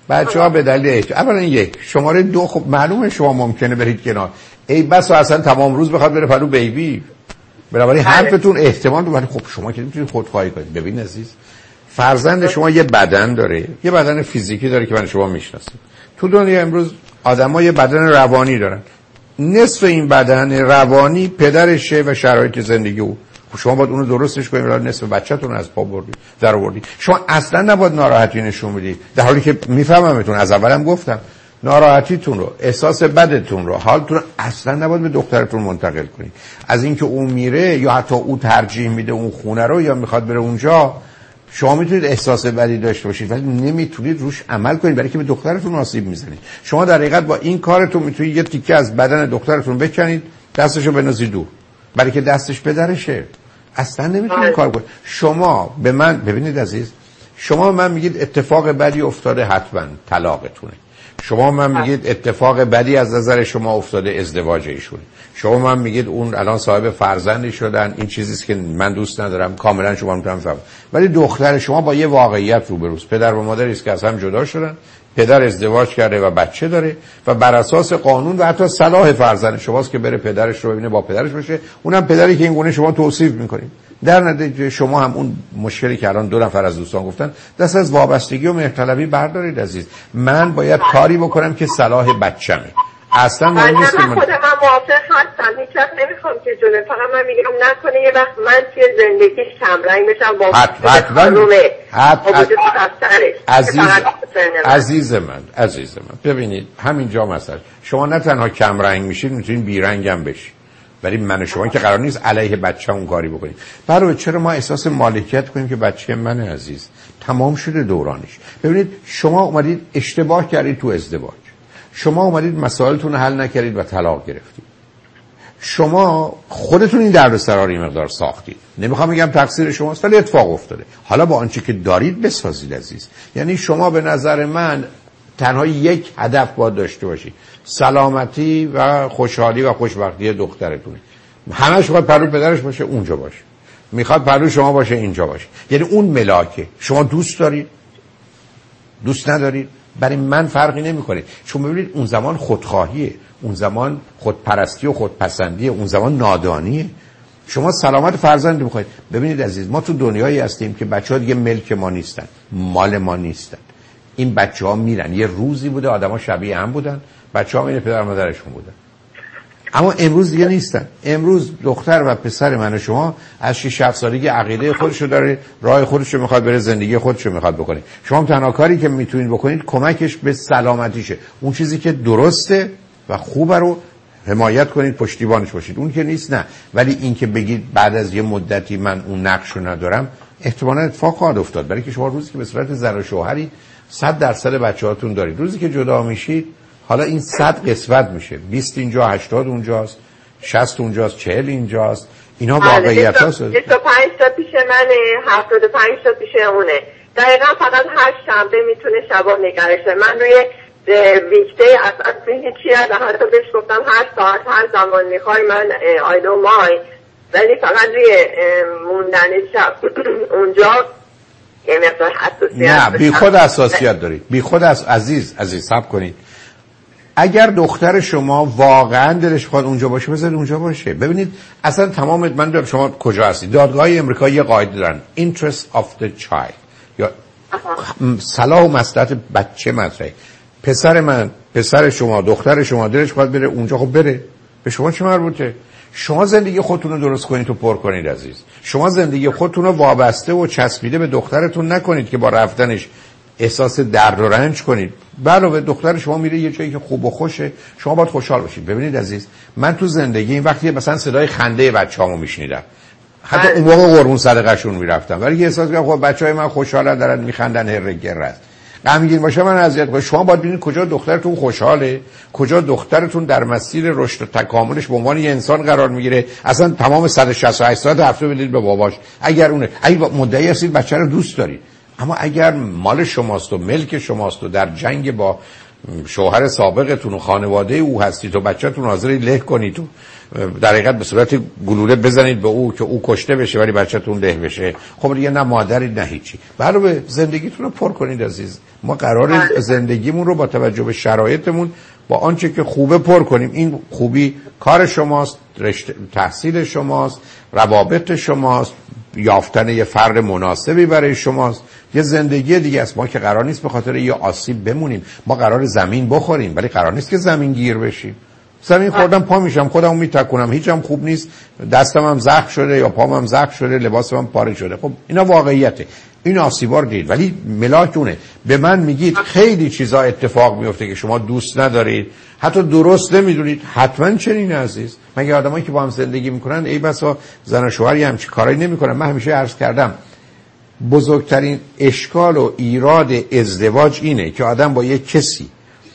بچه‌ها به دلیل اولا یک شماره دو خب معلومه شما ممکنه برید کنار ای بس اصلا تمام روز بخواد بره پلو بیبی بنابراین حرفتون احتمال ولی خب شما که میتونید خودخواهی کنید. ببین عزیز فرزند شما یه بدن داره یه بدن فیزیکی داره که من شما میشناسید. تو دنیا امروز آدم‌ها یه بدن روانی دارن نصف این بدن روانی پدرشه و شرایط زندگی او شما باید اونو درستش کنید ولی نصف بچه‌تون از پا بردید در آوردید. شما اصلا نباید ناراحتی نشون بدید در حالی که میفهممتون از اولم گفتم ناراحتیتون رو احساس بدتون رو حالتون رو اصلا نباید به دخترتون منتقل کنید. از اینکه اون میره یا حتی او ترجیح میده اون خونه رو یا میخواد بره اونجا شما میتونید احساس بدی داشته باشید ولی نمیتونید روش عمل کنید برای که به دخترتون آسیب میزنید. شما در حقیقت با این کارتون میتونید یه تیکه از بدن دخترتون بکنید دستشو بنازید دور برای که دستش پدرشه. اصلا نمیتونید کار کنید. شما به من ببینید عزیز شما من میگید اتفاق بدی افتاده حتما طلاقتونه. شما من میگید اتفاق بدی از نظر شما افتاده ازدواج ایشونه. شما من میگید اون الان صاحب فرزندی شدن این چیزیست که من دوست ندارم کاملا شما میتونم فهم. ولی دختر شما با یه واقعیت روبروست. پدر و مادری است که از هم جدا شدن پدر ازدواج کرده و بچه داره و بر اساس قانون و حتی صلاح فرزند شماست که بره پدرش رو ببینه با پدرش باشه اونم پدری که این گونه شما توصیف میکنید. در نتیجه شما هم اون مشکلی که الان دو نفر از دوستان گفتن دست از وابستگی و مهرطلبی بردارید عزیز. من باید کاری بکنم که صلاح بچه‌مه اصلا مهم نیست که من خودم موافق هستم هیچ وقت نمیخوام که جلوی فقط من میگم نکنه یه وقت من توی زندگیش کمرنگ بشم با عزیز من ببینید همینجا مثلا شما نه تنها کمرنگ میشید میتونید بیرنگ هم بشید ولی من و شما که قرار نیست علیه بچه اون کاری بکنیم. برای چرا ما احساس مالکیت کنیم که بچه من عزیز تمام شده دورانش. ببینید شما اومدید اشتباه کردید تو ازدواج شما اومدید مسائلتون رو حل نکردید و طلاق گرفتید. شما خودتون این دردسرا رو این مقدار ساختید. نمیخوام بگم تقصیر شماست ولی اتفاق افتاده. حالا با آنچه که دارید بسازید عزیز. یعنی شما به نظر من تنها یک هدف باید داشته باشید سلامتی و خوشحالی و خوشبختی دخترتونه. همش باید پرو پدرش باشه اونجا باشه میخواد پرو شما باشه اینجا باشه. یعنی اون ملاکه شما دوست دارید دوست ندارید برای من فرقی نمیکنه. چون ببینید اون زمان خودخواهیه اون زمان خودپرستی و خودپسندیه اون زمان نادانیه. شما سلامت فرزند میخواید. ببینید عزیز ما تو دنیایی هستیم که بچه‌ها دیگه ملک ما نیستن مال ما نیستن. این بچه‌ها میرن یه روزی بوده آدما شبیه هم بودن بچه‌ها این پدر مادرشون بودن اما امروز دیگه نیستن. امروز دختر و پسر من و شما از 6-7 سالگی عقیده خودشو داره راه خودشو میخواد بره زندگی خودشو میخواد بکنه. شما تنها کاری که میتونید بکنید کمکش به سلامتیشه. اون چیزی که درسته و خوبه رو حمایت کنید پشتیبانش باشید. اون که نیست نه. ولی این که بگید بعد از یه مدتی من اون نقشو ندارم احتمالاً اتفاق خواهد افتاد. برای که شما روزی که به صورت زن و شوهری 100% بچه‌هاتون دارید روزی که جدا میشید حالا این 100 قسمت میشه 20 اینجا 80 اونجاست 60 اونجاست 40 اینجاست. اینا واقعیت هست. 25 تا پیش منه 75 تا پیش اونه. دقیقا فقط هر شنبه میتونه شبا نگرشه. من روی ویکتی اصلا هیچی از حتی بهش گفتم هر ساعت هر زمان میخوای من I don't mind ولی فقط روی موندن شب اونجا یه مقدار حساسیت. نه بی خود حساسیت دارید بی خود عزیز صبر کنید. اگر دختر شما واقعا دلش خواهد اونجا باشه بذارید اونجا باشه. ببینید اصلا تمام من دارم شما کجا هستید. دادگاه امریکا یه قاعده دارن interest of the child یا صلاح و مصلحت بچه مطرحه. پسر من پسر شما دختر شما دلش خواهد بره اونجا خب بره به شما چه مربوطه. شما زندگی خودتون رو درست کنید و پر کنید عزیز. شما زندگی خودتون رو وابسته و چسبیده به دخترتون نکنید که با رفتنش احساس درد و رنج کنید. علاوه دختر شما میره یه جایی که خوب و خوشه شما باید خوشحال باشید. ببینید عزیز من تو زندگی این وقتی مثلا صدای خنده بچه‌هامو میشنیدم حتی اون موقع قربون صدقه‌شون میرفتم ولی یه احساس می‌کردم خب بچه‌های من خوشحالن دارن میخندن هر گرد غمگین باشه من اذیت کنه. شما باید ببینید کجا دخترتون خوشحاله کجا دخترتون در مسیر رشد و تکاملش به عنوان یه انسان قرار میگیره. اصلا تمام 168 ساعت هفته بدید به باباش اگر مدعی هستید بچه رو دوست دارید. اما اگر مال شماست و ملک شماست و در جنگ با شوهر سابقتون و خانواده او هستید و بچه‌تون حاضرید له کنید و در حقیقت به صورت گلوله بزنید به او که او کشته بشه ولی بچه‌تون له بشه، خب دیگه نه مادری نه هیچی. علاوه زندگیتون رو پر کنید عزیز. ما قرار زندگیمون رو با توجه به شرایطمون با آنچه که خوبه پر کنیم. این خوبی کار شماست، تحصیل شماست، روابط شماست، یافتن یه فرد مناسبی برای شماست، یه زندگی دیگه است. ما که قرار نیست به خاطر یه آسیب بمونیم، ما قرار زمین بخوریم ولی قرار نیست که زمین گیر بشیم. زمین خوردم پا میشم، خودمو میتکونم، هیچم خوب نیست، دستم هم زخم شده یا پام هم زخم شده، لباسم هم پاره شده. خب اینا واقعیته، این آسیبا رو دید. ولی ملاکونه به من میگید خیلی چیزا اتفاق میفته که شما دوست ندارید، حتی درست نمیدونید. حتما چنین عزیز. مگه آدمایی که با هم زندگی میکنن ای بسا زن و شوهری همچین کارایی نمیکنن؟ من همیشه عرض کردم بزرگترین اشکال و ایراد ازدواج اینه که آدم با یک کسی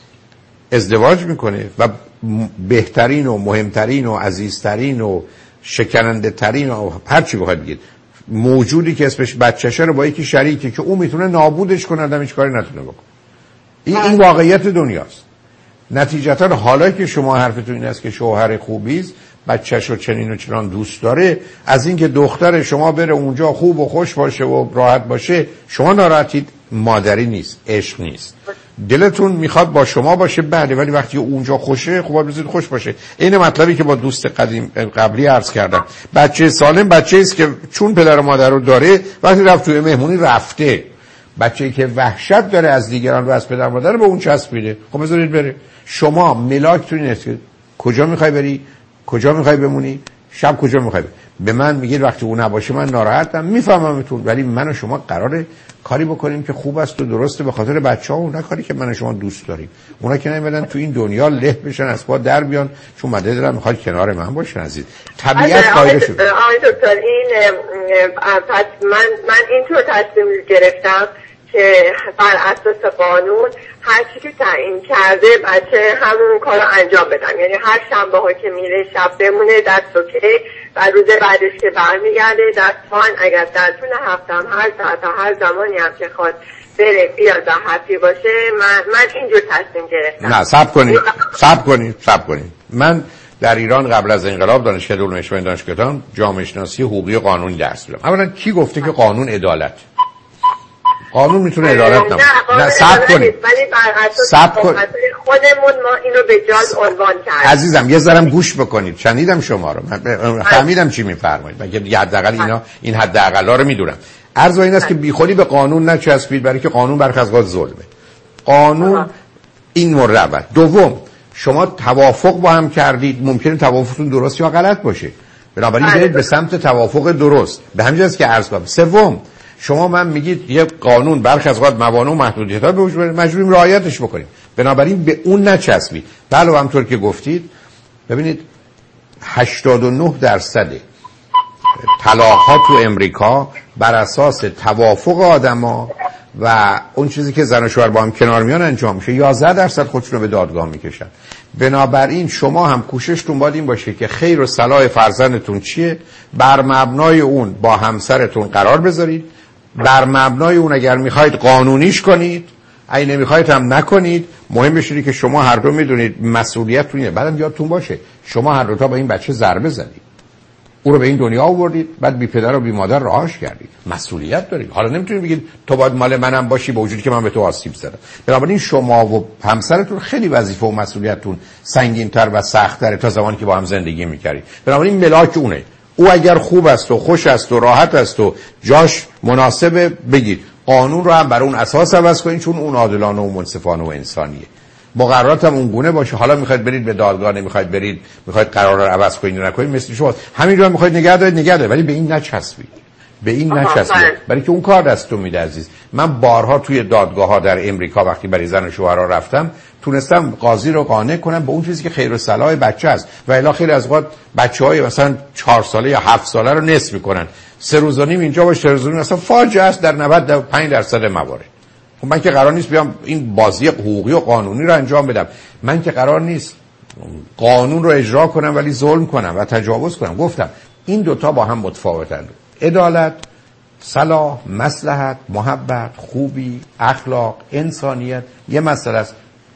ازدواج میکنه و بهترین و مهمترین و عزیزترین و شکننده ترین و هر چی بخواید بگید موجودی که اسمش بچه‌شه رو با یکی شریکه که اون میتونه نابودش کنه، آدم هیچ کاری نتونه بکنه. این واقعیت دنیاست. نتیجتا حالا که شما حرفتون این است که شوهر خوبیست، بچه‌شو چنین و چنان دوست داره، از اینکه دختر شما بره اونجا خوب و خوش باشه و راحت باشه شما ناراحتید، مادری نیست، عشق نیست. دلتون میخواد با شما باشه بله، ولی وقتی اونجا خوشه خب بذارید خوش باشه. این مطلبی که با دوست قبلی عرض کردم، بچه سالم بچه‌ای است که چون پدر و مادر رو داره وقتی رفت توی مهمونی رفته. بچه‌ای که وحشت داره از دیگران و از پدر و مادر به اون چسبیده، خب بذارید بره. شما ملاکتون اینه که کجا میخوای بری، کجا میخوای بمونی، شب کجا میخوای بری. به من میگید وقتی اون نباشه من ناراحتم، میفهممتون، ولی من و شما قراره کاری بکنیم که خوب است و درسته به خاطر بچه‌ها و نه کاری که من و شما دوست داریم. اونا که نمیدن تو این دنیا له بشن از پا در بیان چون مدد دارن میخواد کنار من باشن عزیز. طبیعت قایل شده. آقای دکتر این پس من اینطور تصمیم گرفتم که بر اساس قانون هر چی که تعیین کرده بچه همون کار رو انجام بدم. یعنی هر شنبه ها که میره شب بمونه دست اوکی و روز بعدش که برمیگرده دستان اگر در طول هفتم هر ساعت هر زمانی هم که خواست بره بیاد و حفی باشه. من اینجور تصمیم گرفتم. نه صبر کنید. من در ایران قبل از انقلاب دانشگاه علوم اجتماعی دانشگاهان جامعه شناسی حقوقی و قانون درس دادم. اولا کی گفته که قانون عدالت؟ قانون میتونه عدالت نه صبر کنید. ولی بر اساس خودمون ما اینو به جاز عنوان کردیم. عزیزم یه ذره گوش بکنید. شنیدم شما رو. من فهمیدم چی میفرمایید. مگه حداقل این حداقلا رو میدونم. عرض این است که بیخودی به قانون نچسبید، برای که قانون برخلاف از ظلمه. قانون این مورد اول. دوم، شما توافق با هم کردید، ممکنه توافقتون درست یا غلط باشه، بنابراین برید به سمت توافق درست. به همین جاست که عرض کردم. سوم، شما من میگید یه قانون برخلاف از موانع و محدودیت‌ها به وجود مجبوریم رعایتش بکنیم، بنابراین به اون نچسبید. بله همونطور که گفتید ببینید 89% طلاق‌ها تو امریکا بر اساس توافق آدما و اون چیزی که زن و شوهر با هم کنار میان انجام میشه. 11% خودشون رو به دادگاه میکشن. بنابراین شما هم کوششتون باید این باشه که خیر و صلاح فرزندتون چیه، بر مبنای اون با همسرتون قرار بذارید، بر مبنای اون اگر میخواید قانونیش کنید، اگه نمیخواید هم نکنید. مهمش اینه که شما هر دو میدونید مسئولیتتون اینه. بعدم یادتون باشه شما هر دو تا با این بچه ضربه زدید، او رو به این دنیا آوردید، بعد بی پدر و بی مادر رهاش کردید، مسئولیت دارید. حالا نمیتونید بگید تو باید مال منم باشی با وجودی که من به تو آسیب زدم. بنابراین شما و همسرتون خیلی وظیفه و مسئولیتتون سنگین‌تر و سخت‌تره تا زمانی که با هم زندگی می‌کردید. بنابراین ملاک اونه. او اگر خوب است و خوش است و راحت است و جاش مناسبه بگید. قانون رو هم بر اون اساس عوض کنید چون اون عادلانه و منصفانه و انسانیه. مقررات هم اون گونه باشه. حالا میخواید برید به دادگاه، نمیخواید برید، میخواید قرار رو عوض کنید نکنید، مثل شما همینجوری میخواید نگه دارید، ولی به این نچسبید. برای که اون کار دستتون میده عزیز. من بارها توی دادگاه‌ها در امریکا وقتی برای زن و شوهرها رفتم تونستم قاضی رو قانع کنم به اون چیزی که خیر و صلاح بچه است. و الا خیلی از وقت بچه‌های مثلا 4 ساله یا 7 ساله رو نصف میکنن. 3 روز و نیم اینجا باشه، 3 روز و نیم اصلا فاجعه است در 95% موارد. خب من که قرار نیست بیام این بازی حقوقی و قانونی رو انجام بدم. من که قرار نیست قانون رو اجرا کنم ولی ظلم کنم و تجاوز کنم. گفتم این دوتا با هم متفاوتند. عدالت، صلاح، مصلحت، محبت، خوبی، اخلاق، انسانیت یه مسئله است.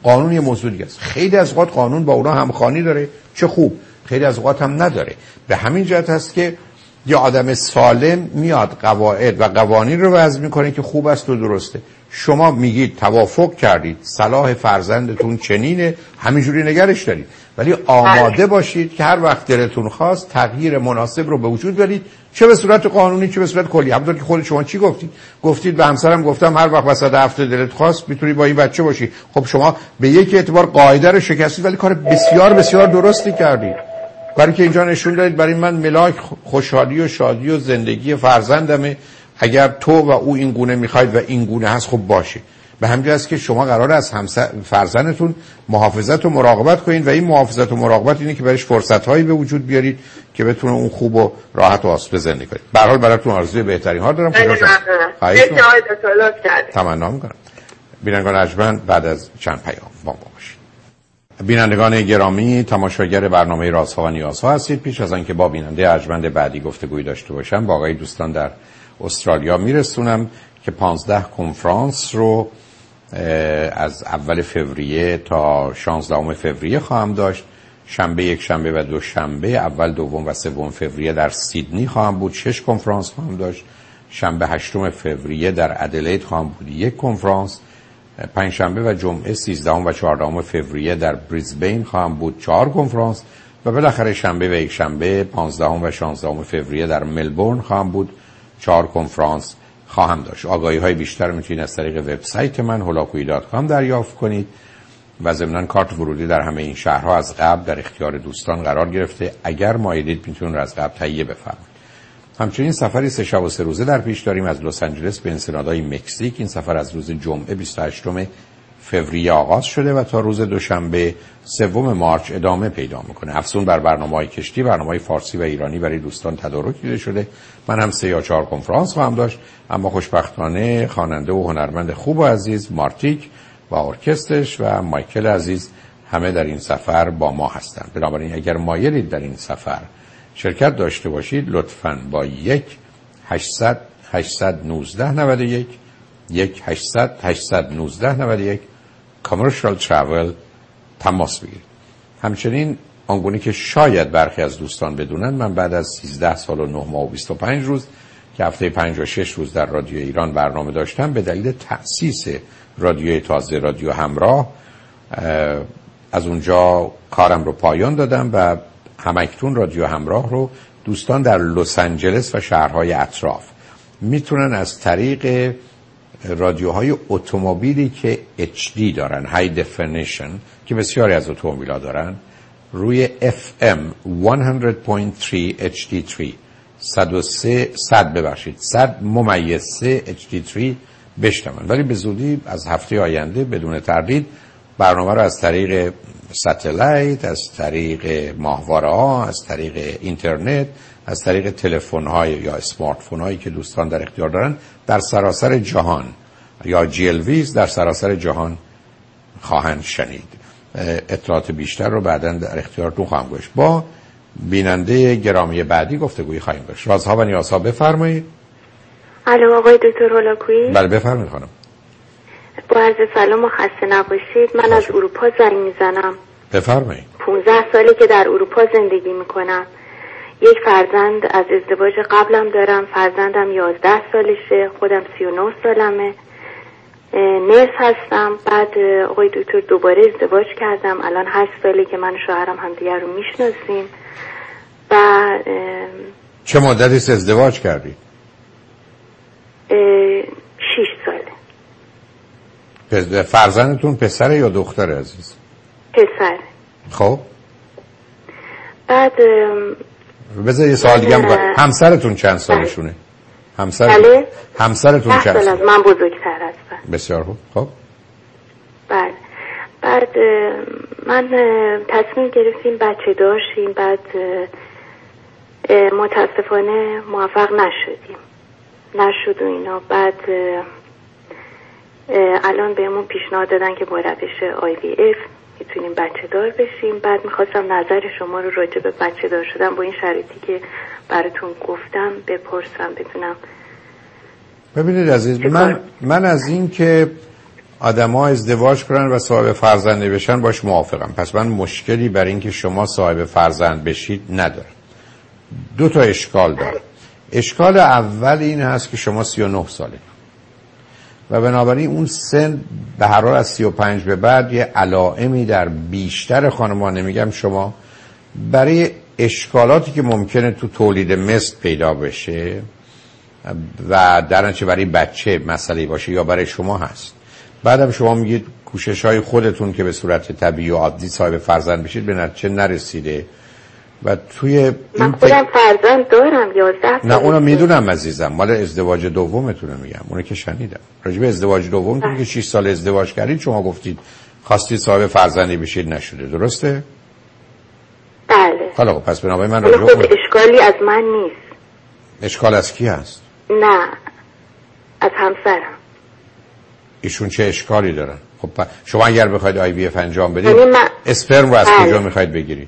قانون یه موضوع دیگه است. خیلی از اوقات قانون با اونا همخوانی داره، چه خوب. خیلی از اوقات هم نداره. به همین جهت هست که یه آدم سالم میاد قواعد و قوانین رو وضع میکنه که خوب است و درسته. شما میگید توافق کردید صلاح فرزندتون چنینه، همینجوری نگرش دارید، ولی آماده باشید که هر وقت دلتون خواست تغییر مناسب رو به وجود بیارید، چه به صورت قانونی چه به صورت کلی. همونطور که خود شما چی گفتید به همسرم گفتم هر وقت وسط هفته دلت خواست میتونی با این بچه باشی. خب شما به یک اعتبار قاعده رو شکستید، ولی کار بسیار بسیار درستی کردید، برای که اینجا نشون دادید برای من ملاک خوشحالی و شادی و زندگی فرزندمه. اگر تو و او این گونه میخواید و این گونه هست خب باشه. به همین جهت که شما قراره از فرزندتون محافظت و مراقبت کنید و این محافظت و مراقبت اینه که برایش فرصت‌هایی به وجود بیارید که بتونه اون خوب و راحت و آسوده زندگی کنه. به هر حال براتون آرزوی بهترین ها دارم. تمنا می‌کنم. بینندگان ارجمند بعد از چند پیام با ما باشید. بینندگان گرامی، تماشاگر برنامه رازها و نیازها هستید. پیش از آنکه با بیننده ارجمند بعدی گفتگوی داشته باشم، با آقای دوستان در استرالیا میرسونم که 15 کنفرانس رو از اول فوریه تا 16 فوریه خواهم داشت. شنبه، یک شنبه و دو شنبه، اول، دوم و سوم فوریه در سیدنی خواهم بود، 6 کنفرانس خواهم داشت. شنبه 8 فوریه در ادلید خواهم بود، 1 کنفرانس. پنجشنبه و جمعه 13 و 14 فوریه در بریزبین خواهم بود، 4 کنفرانس. و بالاخره شنبه و یک شنبه 15 و 16 فوریه در ملبورن خواهم بود، 4 کنفرانس خواهم داشت. آگاهی‌های بیشتر میتونید از طریق وبسایت من holakuyi.com دریافت کنید و ضمناً کارت ورودی در همه این شهرها از قبل در اختیار دوستان قرار گرفته. اگر مایلید میتونید از قبل تهیه بفرمایید. همچنین سفری 3 شب و 3 روزه در پیش داریم از لس آنجلس به انسنادای مکزیک. این سفر از روز جمعه 28 فوریه آغاز شده و تا روز دوشنبه 3 مارس ادامه پیدا میکنه. افزون بر برنامه‌های کشتی، برنامه‌های فارسی و ایرانی برای دوستان تدارک دیده شده. من هم 3 یا 4 کنفرانس خواهم داشت، اما خوشبختانه خواننده و هنرمند خوب و عزیز مارتیک و ارکسترش و مایکل عزیز همه در این سفر با ما هستند. بنابراین اگر مایلید در این سفر شرکت داشته باشید، لطفاً با 1-800-819-91 1-800-819-91 کامرشال ترافل تماس بگیرید. همچنین آنگونه که شاید برخی از دوستان بدونن، من بعد از 13 سال و 9 ماه و 25 روز که هفته 56 روز در رادیو ایران برنامه داشتم، به دلیل تأسیس رادیوی تازه، رادیو همراه، از اونجا کارم رو پایان دادم و همکنون رادیو همراه رو دوستان در لس آنجلس و شهرهای اطراف میتونن از طریق رادیوهای اتومبیلی که HD دارن، های دفینیشن، که بسیاری از اتومبیل‌ها دارن، روی FM 100.3 HD3 100.3 HD3 بشنون. ولی به زودی از هفته آینده بدون تردید برنامه رو از طریق ساتلایت، از طریق ماهواره‌ها، از طریق اینترنت، از طریق تلفن‌های یا اسمارت فون‌هایی که دوستان در اختیار دارن در سراسر جهان یا GLVs در سراسر جهان خواهند شنید. اطلاعات بیشتر رو بعداً در اختیارتون خواهم گذاشت. با بیننده گرامی بعدی گفتگویی خواهیم داشت. رازها و نیازها، بفرمایید. الو آقای دکتر هولاکویی. بله بفرمایید خانم. با عرض سلام و خسته نباشید. من از اروپا زنگ میزنم. بفرمایید. 15 سالی که در اروپا زندگی میکنم. یک فرزند از ازدواج قبلم دارم. فرزندم 11 سالشه. خودم 39 سالمه. نرس هستم. بعد آقای دکتر دوباره ازدواج کردم. الان 8 ساله که من و شوهرم همدیگر رو میشناسیم. و چه مدتی ازدواج کردید؟ 6 ساله. فرزندتون پسر یا دختر عزیز؟ پسر. خب بعد بذار یه سوال دیگه هم. همسرتون چند سالشونه؟ همسرتون چند سال؟ از من بزرگتر هستن. بسیار خوب. خب بله. بعد من تصمیم گرفتیم بچه داشتیم. بعد متاسفانه موفق نشد و اینا. بعد الان بهمون پیشنهاد دادن که با روش IVF میتونیم بچه دار بشیم. بعد میخواستم نظر شما رو راجع به بچه دار شدن با این شرایطی که براتون گفتم بپرسم، بتونم. ببینید عزیز، من از این که آدم‌ها ازدواج کنن و صاحب فرزند بشن باش موافقم. پس من مشکلی برای اینکه شما صاحب فرزند بشید ندارم. 2 تا اشکال داره. اشکال اول این هست که شما 39 ساله و بنابراین اون سن به هر حال از 35 به بعد یه علائمی در بیشتر خانم‌ها، نمیگم شما، برای اشکالاتی که ممکنه تو تولید مثل پیدا بشه و در نتیجه برای بچه مسئله باشه یا برای شما هست. بعدم شما میگید کوشش‌های خودتون که به صورت طبیعی و عادی صاحب فرزند بشید به نتیجه نرسیده و توی من خودم فرزند دارم 11 سال. نه اونو میدونم عزیزم، مال ازدواج دومتونه میگم، اونو که شنیدم. راجع به ازدواج دومتون که 6 سال ازدواج کردید شما گفتید خواستید صاحب فرزندی بشید نشده، درسته؟ بله. حالا پس بنابراین من راجع به اشکالی از من نیست. اشکال از کی هست؟ نه از همسرم. ایشون چه اشکالی دارن؟ خب شما اگر بخواید آی وی اف انجام بدید اسپرم رو از کجا میخواید بگیرید؟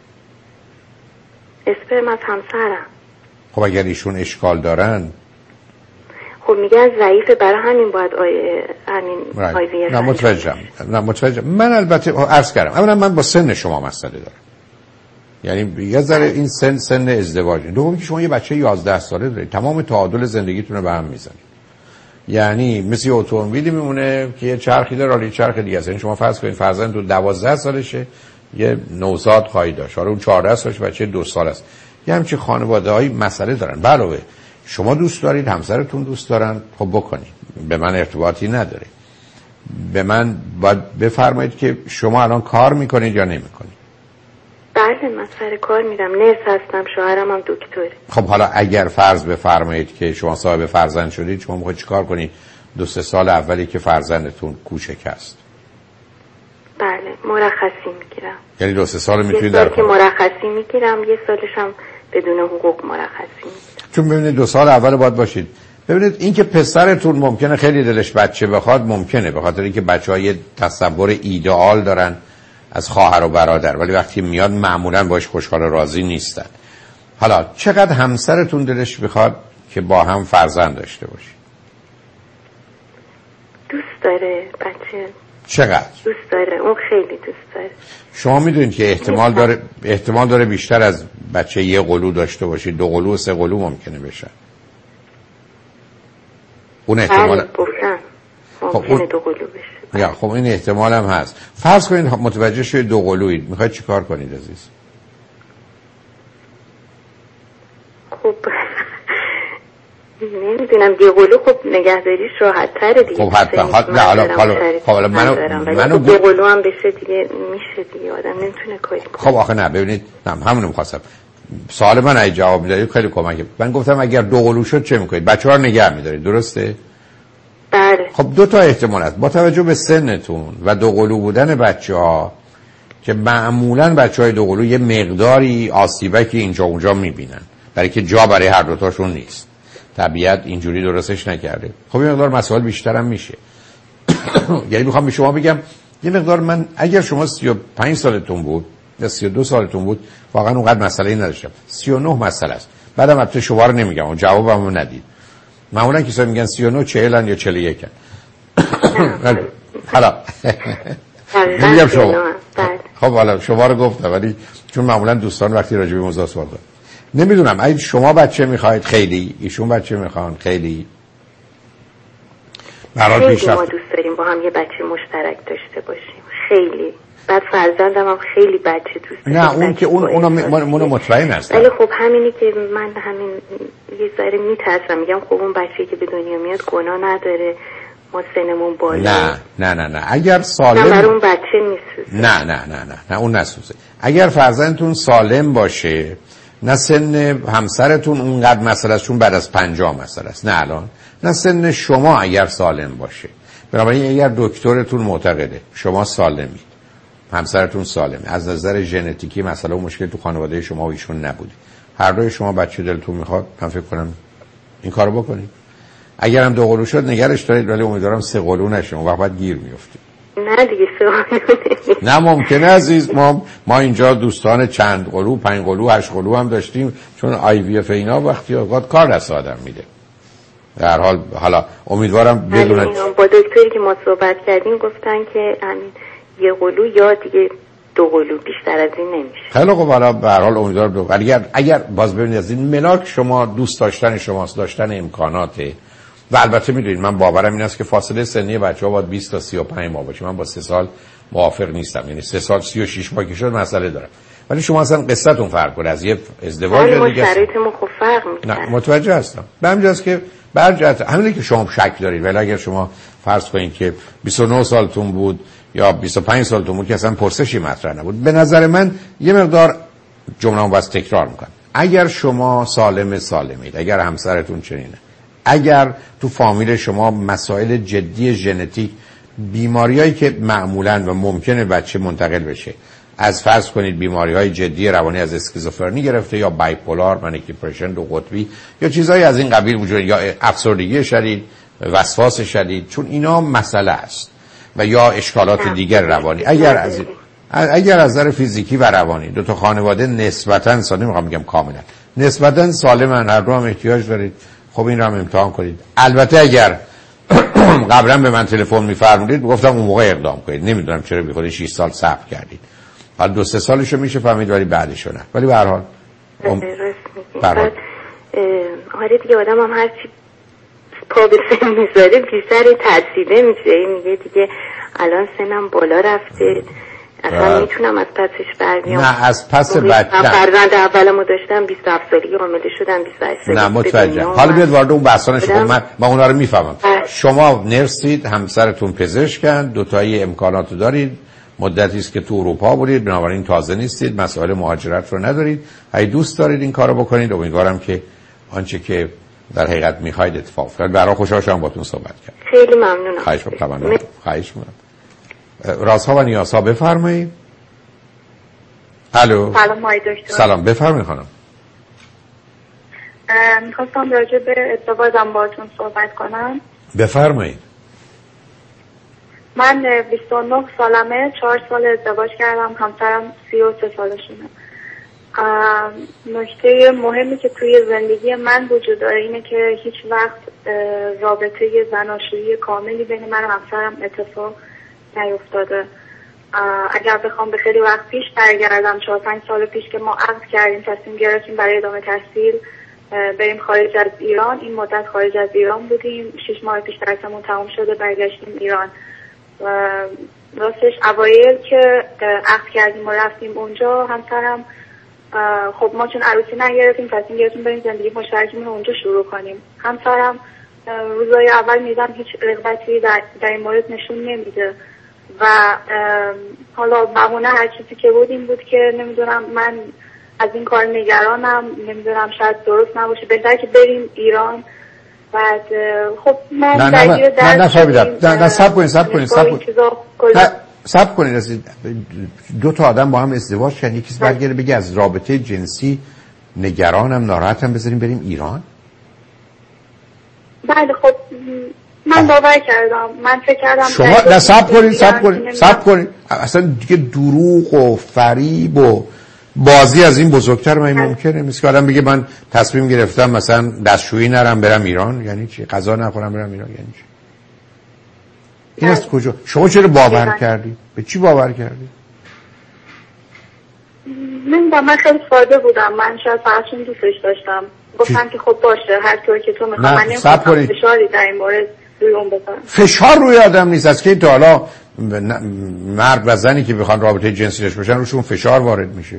اسپرم از همسرم. خب اگر ایشون اشکال دارن خب میگن ضعیفه، برای همین باید همین آی وی اف. نه متوجهم. من البته عرض کردم اولا من با سن شما مسئله دارم، یعنی یه ذره این سن ازدواج. دوم که شما یه بچه 11 ساله دارید، تمام تعادل زندگیتون رو به هم میزنید. یعنی مثل اتومبیلی میمونه که یه چرخی داره، حالا چرخ دیگه است. یعنی شما فرض کنید فرزند تو 12 سالشه یه نوزاد خواهید داشت، حالا اون 14 سالش بچه 2 سال است. یه همچین خانواده‌های مسئله دارن. علاوه شما دوست دارید، همسرتون دوست دارن، خب بکنید. به من ارتباطی نداره. به من باید بفرمایید که شما الان کار میکنید یا نمیکنید. بله من سر کار میرم، نرس هستم، شوهرم هم دکتره. خب حالا اگر فرض بفرمایید که شما صاحب فرزند شدید، شما میخواید چیکار کنید 2-3 سال اولی که فرزندتون کوچک است؟ بله مرخصی میگیرم. یعنی 2-3 سال میتونید در که مرخصی میگیرم، یه سالش هم بدون حقوق مرخصی میگیرم. چون ببینید 2 سال اول باید باشید. ببینید این که پسرتون ممکنه خیلی دلش بچه بخواد، ممکنه به خاطر اینکه بچه‌ها یه تصور ایدئال دارن از خواهر و برادر، ولی وقتی میاد معمولا باش خوشحال و راضی نیستن. حالا چقدر همسرتون دلش بخواد که با هم فرزند داشته باشید؟ دوست داره بچه. چقدر؟ دوست داره، اون خیلی دوست داره. شما میدونید که احتمال داره بیشتر از بچه 1 قلو داشته باشید، 2 قلو و 3 قلو ممکنه بشن. اون احتمال ممکنه 2 قلو بشه. یا خب این احتمال هم هست. فرض کنید متوجه شوید 2 قلویید، میخواید چیکار کنید عزیز؟ خب نمیدونم 2 قلو خب نگهداریش راحت تره دیگه. خب حتما حالا منو 2 قلو هم بشه دیگه میشه دیگه، آدم نمیتونه کاری کنه. خب آخه نه ببینید، نه همونو می‌خواستم. سوال من اگه جواب میدادید خیلی کمکه. من گفتم اگر 2 قلو شد چه میکنید؟ بچه‌ها رو نگه می‌دارید، درسته؟ بله. خب 2 تا احتمال هست. با توجه به سنتون و 2 قلو بودن بچه‌ها که معمولاً بچه‌های 2 قلو یه مقداری آسیبکی اینجا اونجا می‌بینن، برای که جا برای هر دو تاشون نیست. طبیعت اینجوری درستش نکرده. خب یه مقدار مسائل بیشتر هم میشه. یعنی میخوام به شما بگم یه مقدار من اگر شما 35 سالتون بود یا 32 سالتون بود واقعا اونقدر مسئله نداشتم. 39 مسئله است. بعدم البته شما رو نمیگم و جوابمو ندید. معمولا کسا میگن 39 40 یا 41. حالا نمیگم شما. خب حالا شما رو گفتم، ولی چون معمولا دوستان وقتی راجع به موضوع سوال دارن نمیدونم اگه شما بچه میخواید خیلی، ایشون بچه میخوان خیلی، برای پیشرفت ما دوست داریم با هم یه بچه مشترک داشته باشیم خیلی. بعد فرزندم هم خیلی بچه دوست دارم. نه اون که اونو مطمئن هستم، ولی خب همینی که من همین یه ذره میترسم، میگم خب اون بچه‌ای که به دنیا میاد گناه نداره، ما سنمون بالا. نه اگر سالم برای اون بچه میسوزه. نه اون نسوزه. اگر فرزندتون سالم باشه، نه سن همسرتون اونقدر مسئله است چون بعد از 50 مسئله است، نه الان، نه سن شما اگر سالم باشه. بنابراین اگر دکترتون معتقده شما سالمید، همسرتون سالمه، از نظر ژنتیکی مسئله و مشکل تو خانواده شما و ایشون نبوده، هر دوی شما بچه دلتون میخواد، من فکر کنم این کارو بکنید. اگر هم 2 قلو شد نگرش دارید، ولی امیدوارم 3 قلو نشه، اون وقت باید گیر میافتید. نه دیگه 3 قلو نه ممکنه عزیز. ما اینجا دوستان چند قلو، 5 قلو، 8 قلو هم داشتیم، چون آی وی اف اینا وقتی اوقات کار دست آدم میده. در حال حالا امیدوارم بدونید. با دکتری که ما صحبت کردیم گفتن که همین یه قلو یا دیگه 2 قلو، بیشتر از این نمیشه. خیلی خوب، حالا به هر حال امیدوارم اگر باز ببینید از این ملاک شما دوست داشتن شماست، داشتن امکاناته. و البته میدونید من باورم این است که فاصله سنی بچه‌ها باید 20 تا 35 ماه باشه. من با 3 سال موافق نیستم، یعنی 3 سال 36 ماه که شد مسئله داره. ولی شما اصلا قصتون فرق کنه از یه ازدواج دیگه. شرایطمون خب فرق میکنه. نه متوجه هستم. به همین جاست که برجت همینه که شما شک دارید. ولی اگر شما فرض کنید که 29 سالتون بود یا 25 سالتون بود که اصلا پرسشی مطرح نبود، به نظر من یه مقدار جمله‌مو باز تکرار میکنم. اگر شما سالمید، اگر همسرتون چنینه، اگر تو فامیل شما مسائل جدی ژنتیک، بیماریایی که معمولاً و ممکنه بچه منتقل بشه، از فرض کنید بیماری‌های جدی روانی از اسکیزوفرنی گرفته یا بایپولار، منیک دیپرشن، دو قطبی یا چیزایی از این قبیل وجود، یا افسردگی شدید، وسواس شدید، چون اینا مسئله است، و یا اشکالات دیگر روانی. اگر از نظر فیزیکی و روانی دو تا خانواده نسبتاً سالم، میخوام بگم کاملا نسبتاً سالمن، هر دو هم احتیاج دارید، خب این رو هم امتحان کنید. البته اگر قبلا به من تلفن می‌فرمودید گفتم اون موقع اقدام کنید. نمیدونم چرا بی خود 6 سال صبر کردید. حالا 2-3 سالشو میشه فهمید، ولی بعدشو نه. ولی به هر حال آره دیگه آدم هم هرچی پا به سن میذاره بیشتر ترسیده میشه. میگه دیگه الان سنم بالا رفته، اصلا میتونم از پسش برمیام. نه از پس بچه فرزند اولمو داشتم 27 سالگی حامله شدم، 28 سالگی. نه متوجه. حالا بیاد وارد اون بحثا نشو. من اونا رو میفهمم. شما نرسید، همسرتون پزشکن، دوتایی امکاناتو دارید، مدتی است که تو اروپا بودید، بنابراین تازه نیستید، مسائل مهاجرت رو ندارید. اگه دوست دارید این کارو بکنید، امیدوارم که آنچه که در حقیقت میخواید اتفاق بیفته. برای خوشحال شدم باهاتون صحبت کردم. خیلی ممنونم. خواهش می‌کنم. رازها و نیازها بفرمایید. الو. سلام آقای دکتر. سلام، بفرمایید خانم. میخواستم راجع به ازدواجم باهاتون صحبت کنم. بفرمایید. من 29 سالمه، 4 سال ازدواج کردم، همسرم 33 سالشونه. نکته مهمی که توی زندگی من وجود داره اینه که هیچ وقت رابطه زناشویی کاملی بین من و همسرم اتفاق نیفتاده. اگر بخوام به خیلی وقت پیش برگردم، 4-5 سال پیش که ما عقد کردیم، تصمیم گرفتیم برای ادامه تحصیل بریم خارج از ایران. این مدت خارج از ایران بودیم، 6 ماه پیش درسمون تمام شده، برگشتیم ایران. راستش اوایل که عقد کردیم و رفتیم اونجا، همسرم خب ما چون عروسی نگرفتیم تصمیم گرفتیم بریم زندگی مشترکمون رو اونجا شروع کنیم. همسرم روزای اول میدم هیچ رغبتی در این مورد نشون نمیده و حالا بهونه هر چیزی که بود این بود که نمیدونم من از این کار نگرانم، نمیدونم شاید درست نباشه، بهتره که بریم ایران. بعد خب من درگیر درس نه سب کنید. دو تا آدم با هم ازدواج کردن، یکیش برگرده بگه از رابطه جنسی نگرانم، ناراحتم، بذاریم بریم ایران. بله خب من باور کردم، من فکر کردم شما نه سب کنید اصلا دیگه دروغ و فریب و بازی از این بزرگتر من ممکنه؟ مثل که آدم بگه من تصمیم گرفتم مثلا دستشویی نرم برم ایران، یعنی چی؟ غذا نخورم برم ایران، یعنی چی؟ این از کجا؟ شما چرا باور کردی؟ به چی باور کردی؟ من خیلی ساده بودم، من شاید فقط دوستش داشتم، گفتم که خب باشه هر طور که تو میخوام. من نمیخوام فشاری در این مورد روی اون بذارم. فشار روی آدم نیست. از که تا حالا مرد و زنی که بخوان رابطه جنسی داشته باشن روشون فشار وارد میشه.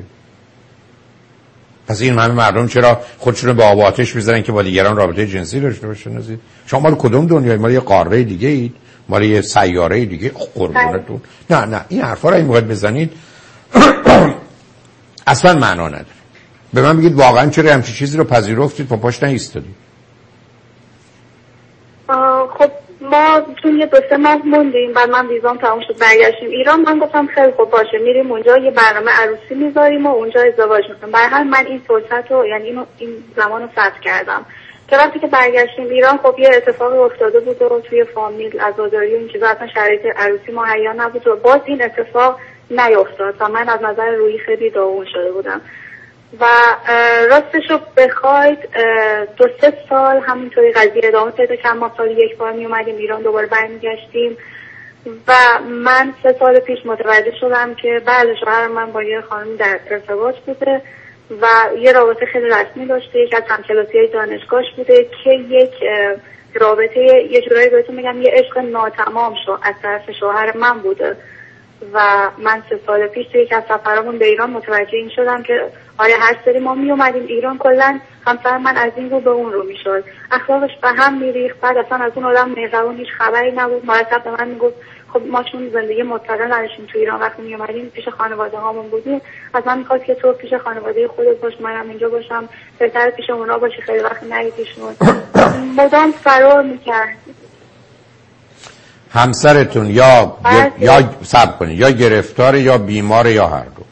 پس این همه مردم چرا خودشون به آب و آتش می‌ذارن که با دیگران رابطه جنسی داشته باشن؟ نزید شما مال کدوم دنیای؟ مال یه قاره دیگه اید؟ مال یه سیاره دیگه؟ قربونتون. نه این حرفا رو این موقع بزنید اصلا معنا نداره. به من بگید واقعا چرا همچین چیزی رو پذیرفتید و پاش نایستادید؟ خب ما چون یه 2-3 ماه موندیم، بعد من ویزام تموم شد برگشتیم ایران. من گفتم خیلی خوب باشه میریم اونجا، یه برنامه عروسی میذاریم و اونجا ازدواج میکنیم. برای همین من این فرصت رو یعنی این زمان رو ثبت کردم که وقتی که برگشتیم ایران خب یه اتفاقی افتاده بود و توی فامیل عزاداری و این چیزا اصلا شرایط عروسی مهیا نبود و باز این اتفاق نیفتاد و من از نظر روحی خیلی داغون شده بودم. و راستشو بخواید 2-3 سال همینطوری قضیه ادامه پیدا کرد. ما سال یک بار می اومدیم ایران، دوباره برمیگشتیم و من 3 سال پیش متوجه شدم که بله شوهر من با یه خانم در ارتباط بوده و یه رابطه خیلی رسمی داشته. یک از همکلاسی‌های دانشگاهش بوده که یک رابطه یه جورایی بهتون میگم یه عشق ناتمام از طرف شوهر من بوده و من 3 سال پیش توی یک از سفرامون به ایران متوجه این شدم که آره هر سری ما می اومدیم ایران کلا همسر من از این رو به اون رو میشد، اخلاقش به هم میریخت. بعد اصلا از اون آدم مهربون هیچ خبری نبود. مرتب به من میگفت خب ما چون زندگی مستقل نداشتیم تو ایران، وقتی می اومدیم پیش خانواده هامون بودیم، از من میخواست که تو پیش خانواده خودت باش، منم اینجا باشم، بهتره پیش اونا باشی، خیلی وقت نریدیشون. مدام فرار میکرد. همسرتون یا صبر کنید یا گرفتار یا بیمار یا هر دو؟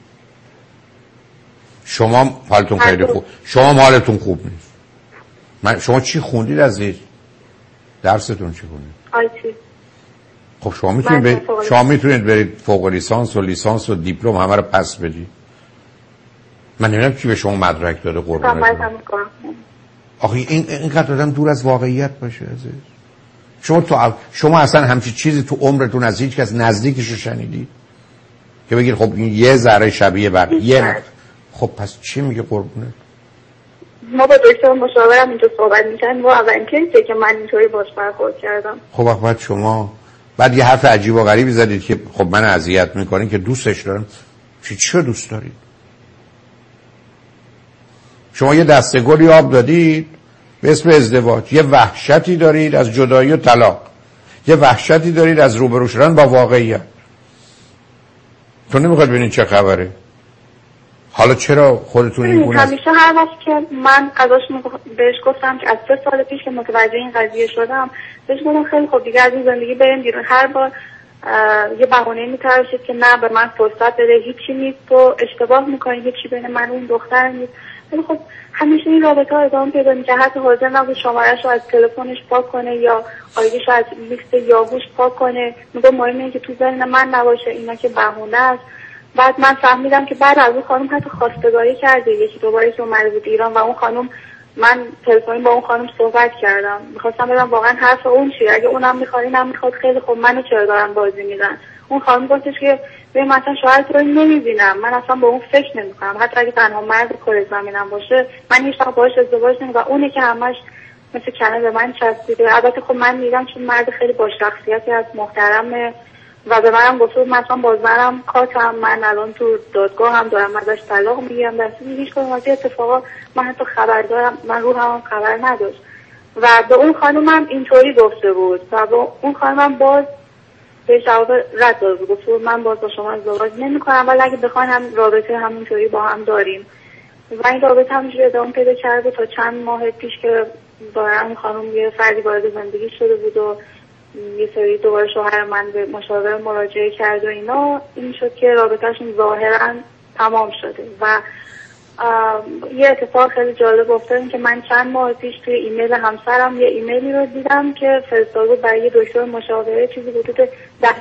شما حالتون خیلی خوب، شما حالتون خوب نیست. شما چی خوندید عزیز؟ درستون چی خوندید؟ آیتی. خب شما میتونید برید فوق لیسانس و لیسانس و دیپلم همه رو پس بدید. من نمیدونم کی به شما مدرک داده قربونت. آخه اینقدر آدم دور از واقعیت باشه عزیز. شما اصلا همچین چیزی تو عمرتون از هیچ کس نزدیکش رو شنیدید که بگید خب این یه ذره شبیه بقیه؟ خب پس چی میگه قربونت؟ ما با دکتر مشاورم اینجا صحبت میکنیم و اولین کسی که من اینطوری باش برخورد کردم. خب وقت شما بعد یه حرف عجیب و غریبی زدید که خب من اذیت میکنین که دوستش دارم. چی دوست دارید؟ شما یه دسته گلی آب دادید به اسم ازدواج، یه وحشتی دارید از جدایی و طلاق، یه وحشتی دارید از روبرو شدن با واقعیت. تو نمیخواد ببینید چه خبره؟ حالا چرا خودتون این گونه همیشه هر وقت که من ازش بهش گفتم که از 3 سال پیش که متوجه این قضیه شدم، بهش گفتم خیلی خوب دیگه از این زندگی بریم بیرون. هر بار یه بهونه میتراشید که نه به من فرصت بده، هیچی نیست، تو اشتباه میکنی، هیچی بین من و اون دختر نیست. ولی خب همیشه این رابطه ها ادامه پیدا میکنه. حتی حاضر نبود شماره‌شو از تلفنش پاک کنه یا آیدیشو از لیست یاهوش پاک کنه. میگه مهم اینه که تو ذهن من نباشه، اینا که بهونه است. بعد من فهمیدم که بعد از اون خانم حتی خواستگاری کرده، یکی دوباره که اومده بود ایران و اون خانم، من تلفنی با اون خانم صحبت کردم، میخواستم بدم واقعا حرف اون چیه، اگه اونم میخواد اینم میخواد، خیلی خب منو چرا دارن بازی میدن. اون خانم گفتش که ببین مثلا شوهر تو رو نمیبینم، من اصلا با اون فکر نمیکنم، حتی اگه تنها مرد کره زمینم باشه من هیچ وقت باهاش ازدواج نمیکنم. اونه که همش مثل کنه به من چسبیده. البته خب من میگم چون مرد خیلی با شخصیتی از محترمه و به منم گفت مثلا بازمنم کاتم، من الان تو دادگاه هم دارم ازش طلاق میگیرم، دستی هیچ کدوم از این اتفاقا من حتی خبر دارم، من روحم خبر نداشت. و به اون خانومم اینطوری گفته بود و به اون خانومم باز به جواب رد داده بود، گفت من باز با شما ازدواج نمی‌کنم ولی اگه بخواین هم رابطه همینطوری با هم داریم. و این رابطه همینجوری ادامه پیدا کرده تا چند ماه پیش که دارم اون خانم یه فردی وارد زندگی شده بود و یه سری دوباره شوهر من به مشاور مراجعه کرد و اینا، این شد که رابطهشون ظاهرا تمام شده. و یه اتفاق خیلی جالب افتاد که من چند ماه پیش توی ایمیل همسرم یه ایمیلی رو دیدم که فرستاده بود برای یه دکتر مشاوره، چیزی حدود 10-12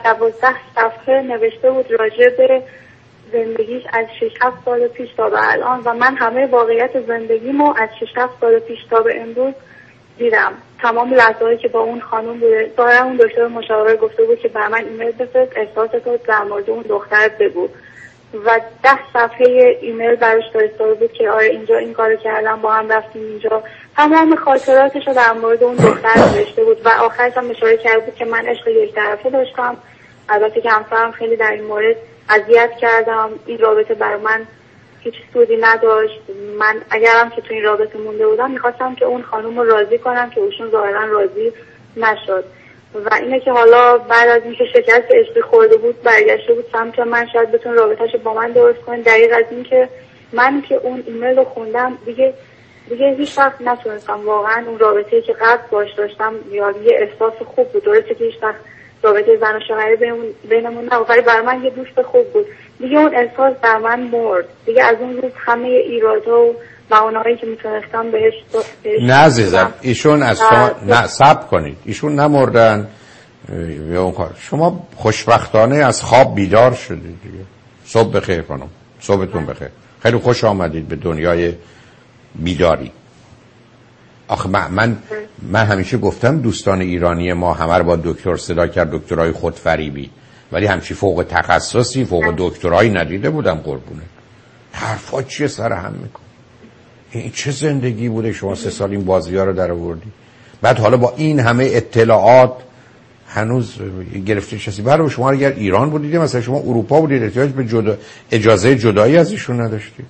صفحه نوشته بود راجع به زندگیش از 6-7 سال پیش تا به الان و من همه واقعیت زندگیمو از 6-7 سال پیش تا به امروز دیدم. تمام لحظه‌هایی که با اون خانم بوده، ظاهرا اون دکتر مشاوره گفته بود که به من ایمیل بفرست، احساساتو در مورد اون دختر بگو و 10 صفحه ایمیل براش فرستاده بود که آره اینجا این کارو کردم، با هم رفتیم اینجا، تمام خاطراتش رو در مورد اون دختر نوشته بود و آخرش هم اشاره کرده بود که من عشق یک طرفه داشتم، البته که همسرم خیلی در این مورد اذیت کردم، این رابطه برای من هیچ سودی نداشت، من اگرم که تو این رابطه مونده بودم میخواستم که اون خانم رو راضی کنم که اوشون ظاهرا راضی نشد و اینه که حالا بعد از اینکه شکست عشقی خورده بود برگشته بود سمت من، شاید بتون رابطه‌شو با من درست کنه. دقیق از این که من که اون ایمیل رو خوندم دیگه هیچ وقت نتونستم واقعا اون رابطه‌ای که قبل باش داشتم یا یه احساس خوب بود، درسته که هیچ وقت رابطه زن و شوهری بینمون نبود ولی برای من یه دوست خوب بود، دیگه اون احساس در من مرد. دیگه از اون روز همه ایرادها و بهانه‌هایی که میتونستم بهش نه عزیزم، ایشون از شما نه صبر کنید، ایشون نمردن یا اون کار. شما خوشبختانه از خواب بیدار شدید دیگه. صبح بخیر خانم، صبحتون بخیر. خیلی خوش آمدید به دنیای بیداری. آخه من همیشه گفتم دوستان ایرانی ما همه رو با دکتر صدا کرد، دکترای خودفریبی، ولی همچی فوق تخصصی فوق دکترایی ندیده بودم. قربونه حرفا چیه سر هم میکن؟ این چه زندگی بوده شما 3 سال این بازی‌ها رو در آوردی، بعد حالا با این همه اطلاعات هنوز گرفته شدی. برای شما اگر ایران بودید مثلا شما اروپا بودید احتیاج به اجازه جدایی از ایشون نداشتید.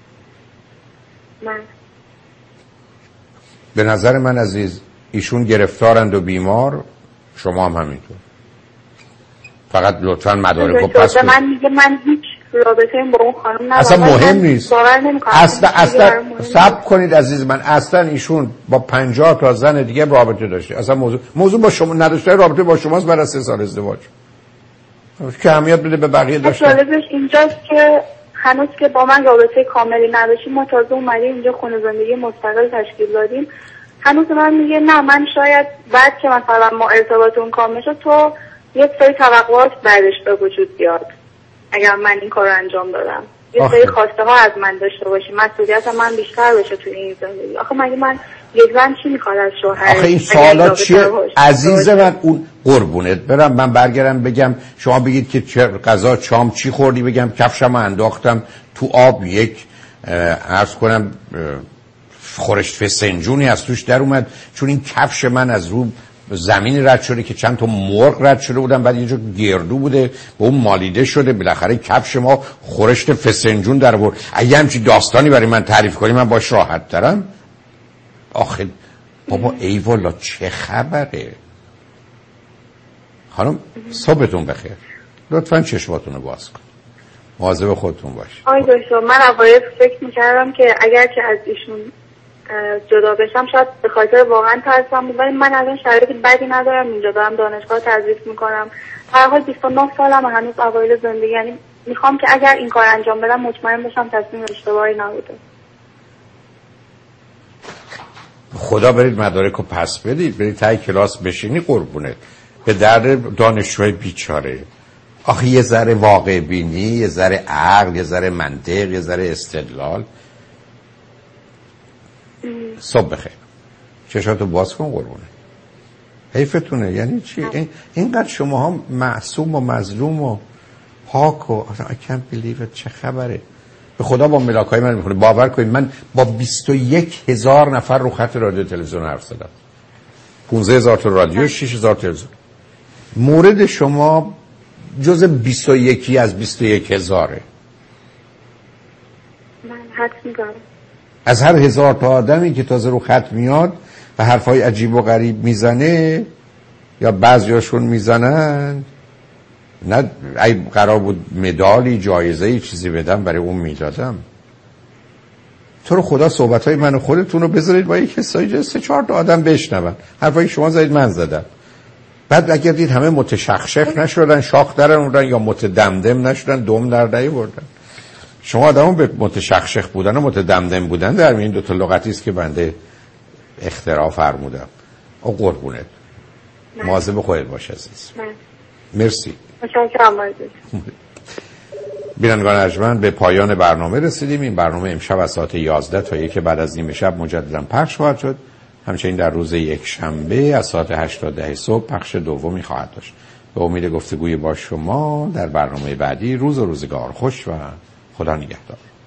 من به نظر من عزیز ایشون گرفتارند و بیمار، شما هم همینطور. فقط لطفاً مدارکو پس بدید. من میگه من هیچ رابطه‌ای با اون خانم ندارم. اصلا مهم نیست. اصلا صبر کنید عزیز من. اصلا ایشون با 50 تا زن دیگه رابطه داشته. اصلا موضوع با شما نداشته، رابطه با شماست بعد از 3 سال ازدواج. که اهمیت بده به بقیه داشته. جالبش اینجاست که هنوز که با من رابطه کاملی نداشتیم، ما تازه اومدیم اینجا خونه زندگی مستقل تشکیل دادیم، هنوز من میگه نه من شاید بعد که مثلا ما ارتباطمون کامل شد تو یه سری توقعات بعدش به وجود بیاد اگر من این کار رو انجام دادم، یه سری خواسته ها از من داشته باشی، مسئولیت من بیشتر بشه توی این زندگی. آخه مگه من یک زن چی میخواد از شوهر؟ آخه این سوالات چیه عزیز من؟ اون قربونت برم من برگردم بگم شما بگید که چه غذا شام چی خوردی، بگم کفشمو انداختم تو آب، یک عرض کنم خورشت فسنجونی از توش در اومد چون این کفش من از رو زمین رد شده که چند تا مرغ رد شده بودن، بعد یه جا گردو بوده به اون مالیده شده، بالاخره کفش ما خورشت فسنجون در آورد. اگه همچین داستانی برای من تعریف کنی من باش راحت ترم. آخه بابا ای والا چه خبره؟ خانم صبحتون بخیر، لطفاً چشماتون رو باز کن، مواظب خودتون باش. آی دکتر من اوایل فکر میکردم که اگر که از ایشون جدا بشم شاید به خاطر واقعا ترسم بود، ولی من الان شرایط بدی ندارم، اینجا دارم دانشگاه تدریس میکنم، هر حال 29 سالم هنوز اوایل زندگی، یعنی میخوام که اگر این کار انجام بدم مطمئن بشم تصمیم اشتباهی نبوده. خدا برید مدارکو پس بدید، برید تای کلاس بشینی قربونت، به درد دانشجوی بیچاره. آخه یه ذره واقع بینی، یه ذره عقل، یه ذره منطق، یه ذره استدلال. صبح بخیر، چشاتو باز کن قربونه. حیفتونه. یعنی چی؟ اینقدر شما ها معصوم و مظلوم و پاک و I can't believe it. چه خبره؟ به خدا با ملاکای من میخونه. باور کنید من با 21,000 نفر رو خط رادیو تلویزیون حرف زدم، 15,000 تا رادیو، 6,000 تلویزیون. مورد شما جز 21 از 21,000. من حد میگم از هر 1000 تا آدمی که تازه رو خط میاد و حرفای عجیب و غریب میزنه یا بعضیاشون میزنن، نه ای قرار بود مدالی جایزه‌ای چیزی بدم برای اون میدادم. تو رو خدا صحبت‌های من و خودتون رو بذارید با یک کسایی 3-4 تا آدم بشنون. حرفای شما زدید من زدم، بعد اگر دید همه متشخشخ نشدن، شاخ در آوردن یا متدمدم نشدن، دم در نیاوردن. شما آدمو به متشخشخ بودن و متدمدم بودن در این دو تا لغتی است که بنده اختراع فرمودم. او قربونت، مواظب خودت باش عزیز. مرسی. متشکرم عزیز. بینندگان ارجمند به پایان برنامه رسیدیم. این برنامه امشب از ساعت 11 تا 1 بعد از نیم شب مجددا پخش خواهد شد. همچنین در روز یک شنبه از ساعت 8 تا 10 صبح پخش دومی خواهد داشت. به امید گفتگوی با شما در برنامه بعدی. روز و روزگار خوش و خدا نگهدار.